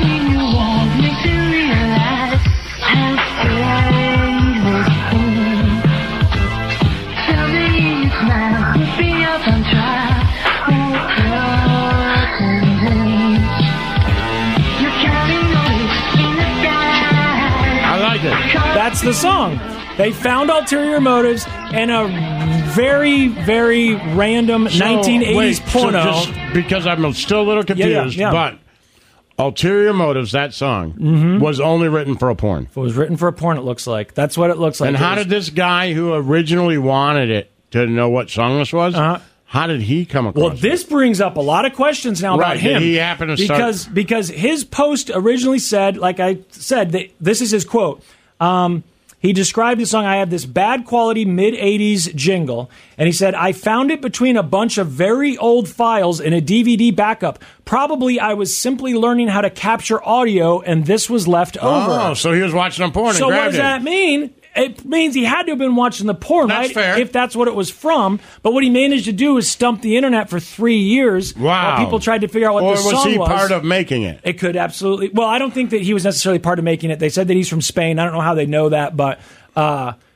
S3: I like it.
S2: That's the song. They found Ulterior Motives in a very, very random 1980s porno.
S3: So just because I'm still a little confused, but Ulterior Motives, that song, was only written for a porn.
S2: It was written for a porn, it looks like. That's what it looks like.
S3: And how did this guy who originally wanted it to know what song this was, how did he come across it?
S2: Well, this brings up a lot of questions now about him.
S3: Did he happen to start?
S2: Because his post originally said, like I said, this is his quote. He described the song, I have this bad quality mid-80s jingle, and he said, I found it between a bunch of very old files in a DVD backup. Probably I was simply learning how to capture audio, and this was left over.
S3: Oh, so he was watching a porn and
S2: grabbed it. So what does that mean? It means he had to have been watching the porn,
S3: right?
S2: That's fair. If that's what it was from. But what he managed to do is stump the internet for 3 years.
S3: Wow.
S2: While people tried to figure out what the song was.
S3: Or was he part of making it?
S2: It could absolutely. Well, I don't think that he was necessarily part of making it. They said that he's from Spain. I don't know how they know that, but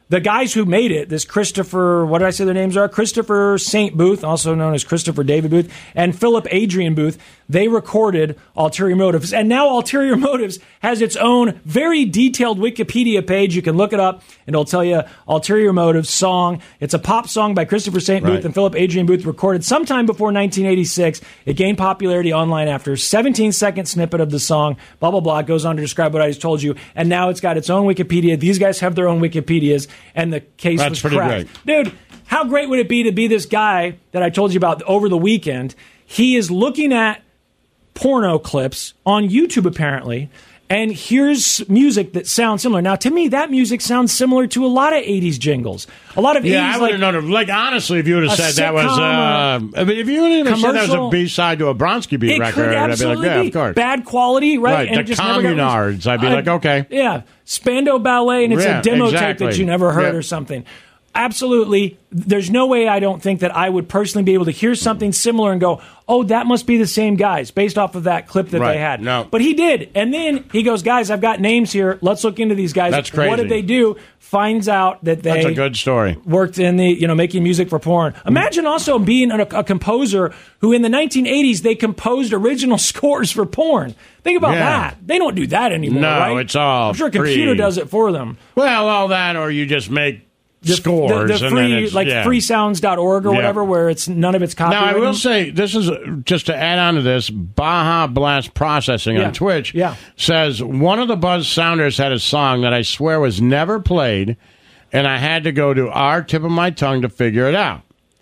S2: the guys who made it, this Christopher, what did I say their names are? Christopher St. Booth, also known as Christopher David Booth, and Philip Adrian Booth, they recorded Ulterior Motives. And now Ulterior Motives has its own very detailed Wikipedia page. You can look it up, and it'll tell you Ulterior Motives song. It's a pop song by Christopher St. Booth and Philip Adrian Booth, recorded sometime before 1986. It gained popularity online after a 17-second snippet of the song, blah, blah, blah. It goes on to describe what I just told you. And now it's got its own Wikipedia. These guys have their own Wikipedias. And the case was cracked. Dude, how great would it be to be this guy that I told you about over the weekend? He is looking at porno clips on YouTube, apparently, and here's music that sounds similar. Now, to me, that music sounds similar to a lot of 80s jingles. A lot of 80s,
S3: I would have known. Like, honestly, if you would have said that was... I mean, if you would have said that was a B-side to a Bronski Beat record, I'd be like, yeah, of course.
S2: Bad quality, right?
S3: And the Communards, I'd be like, okay.
S2: Yeah, Spandau Ballet, and it's a demo tape that you never heard or something. Absolutely. There's no way I don't think that I would personally be able to hear something similar and go, oh, that must be the same guys based off of that clip that they had.
S3: No.
S2: But he did. And then he goes, guys, I've got names here. Let's look into these guys.
S3: That's crazy.
S2: What did they do? Finds out that they
S3: That's a good story.
S2: Worked in the, making music for porn. Imagine also being a composer who in the 1980s, they composed original scores for porn. Think about that. They don't do that anymore, right?
S3: No, it's all
S2: I'm sure a computer does it for them.
S3: Well, all that, or you just make scores.
S2: The free, freesounds.org or whatever, where it's none of it's copyrighted.
S3: Now, I will say, this is just to add on to this, Baja Blast Processing on Twitch says, one of the Buzz Sounders had a song that I swear was never played, and I had to go to our tip of my tongue to figure it out.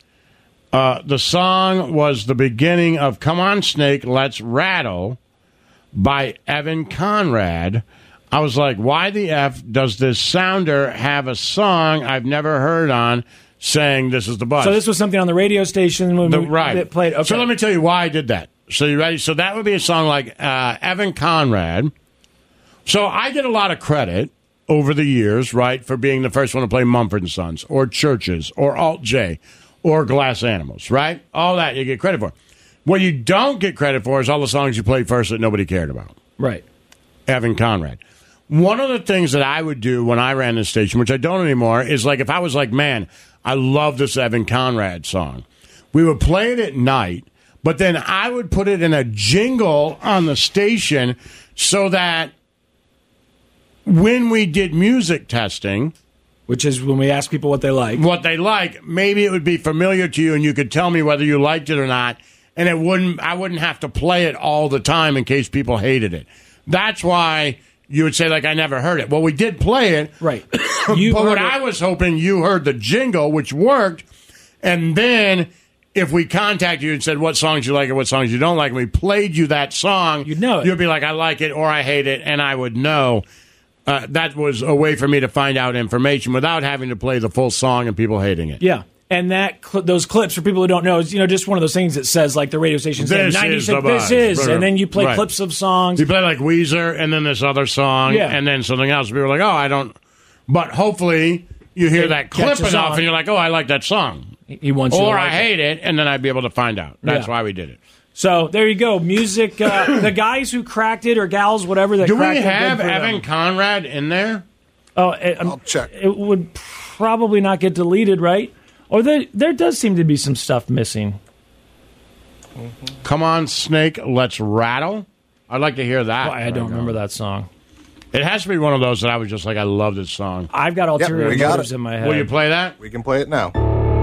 S3: The song was the beginning of Come On Snake, Let's Rattle by Evan Conrad. I was like, why the F does this sounder have a song I've never heard on saying this is the Buzz?
S2: So this was something on the radio station when it played. Okay.
S3: So let me tell you why I did that. So you ready? So that would be a song like Evan Conrad. So I get a lot of credit over the years, right, for being the first one to play Mumford & Sons or Churches or Alt J or Glass Animals, right? All that you get credit for. What you don't get credit for is all the songs you played first that nobody cared about.
S2: Right.
S3: Evan Conrad. One of the things that I would do when I ran this station, which I don't anymore, is like if I was like, man, I love this Evan Conrad song. We would play it at night, but then I would put it in a jingle on the station so that when we did music testing,
S2: which is when we ask people what they like,
S3: maybe it would be familiar to you and you could tell me whether you liked it or not, and I wouldn't have to play it all the time in case people hated it. That's why you would say, like, I never heard it. Well, we did play it.
S2: Right.
S3: But what I was hoping, you heard the jingle, which worked, and then if we contacted you and said what songs you like and what songs you don't like, and we played you that song,
S2: you'd know it.
S3: You'd be like, I like it or I hate it, and I would know. That was a way for me to find out information without having to play the full song and people hating it.
S2: Yeah. And those clips, for people who don't know, is just one of those things that says, like the radio station saying, 96, this is, and then you play clips of songs.
S3: You play like Weezer, and then this other song, and then something else. People are like, oh, I don't. But hopefully you hear that clip enough, and you're like, oh, I like that song.
S2: He wants you to
S3: or
S2: like
S3: I hate it, and then I'd be able to find out. That's why we did it.
S2: So there you go. Music, the guys who cracked it, or gals, whatever, that cracked it.
S3: Do we have Evan Conrad in there?
S15: Oh, I'll check.
S2: It would probably not get deleted, right? Or there does seem to be some stuff missing.
S3: Mm-hmm. Come On, Snake, Let's Rattle. I'd like to hear that.
S2: Well, I don't remember that song.
S3: It has to be one of those that I was just like, I love this song.
S2: I've got Ulterior Motives in my head.
S3: Will you play that?
S15: We can play it now.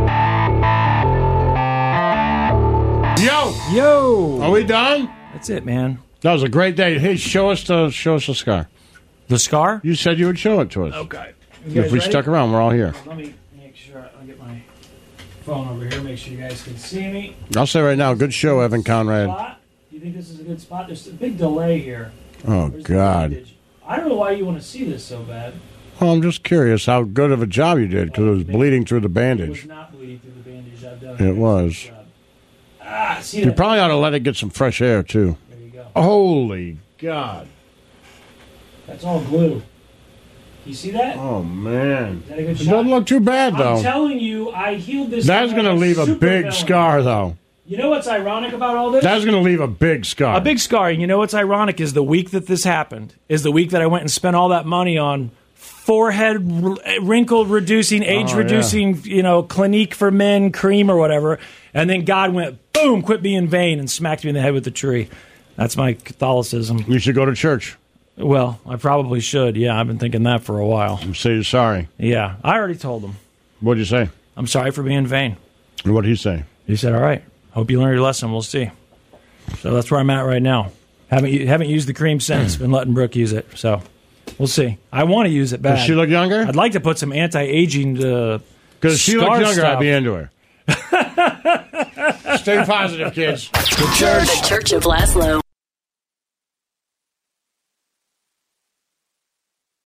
S3: Yo! Are we done?
S2: That's it, man.
S3: That was a great day. Hey, show us the scar.
S2: The scar?
S3: You said you would show it to us.
S2: Okay.
S3: If we stuck around, we're all here.
S2: Let me make sure I'll get my phone over here, make sure you guys can see me.
S3: I'll say right now, good show, Evan Conrad.
S2: Do you think this is a good spot? There's a big delay here.
S3: Oh, God.
S2: I don't know why you want to see this so bad.
S3: Well, I'm just curious how good of a job you did, because it was bleeding through the bandage.
S2: It was not bleeding through the bandage. I've done
S3: it was.
S2: See
S3: you probably ought to let it get some fresh air, too.
S2: There you go.
S3: Holy God.
S2: That's all glue. You see that?
S3: Oh, man.
S2: Is that a good
S3: it
S2: shot?
S3: doesn't look too bad, though.
S2: I'm telling you, I healed this.
S3: That's going to leave a big scar, though.
S2: You know what's ironic about all this?
S3: That's going to leave a big scar.
S2: A big scar. And you know what's ironic is the week that this happened is the week that I went and spent all that money on forehead wrinkle reducing, age reducing, Clinique for Men cream or whatever. And then God went, boom, quit being vain, and smacked me in the head with the tree. That's my Catholicism.
S3: You should go to church.
S2: Well, I probably should. Yeah, I've been thinking that for a while.
S3: Say you're sorry.
S2: Yeah, I already told him.
S3: What'd you say?
S2: I'm sorry for being vain.
S3: And what did he say?
S2: He said, all right, hope you learned your lesson. We'll see. So that's where I'm at right now. Haven't used the cream since. Been letting Brooke use it. So we'll see. I want to use it bad.
S3: Does she look younger?
S2: I'd like to put some anti-aging
S3: because if she looked younger,
S2: stuff.
S3: I'd be into her. Stay positive, kids.
S4: The Church of Laszlo.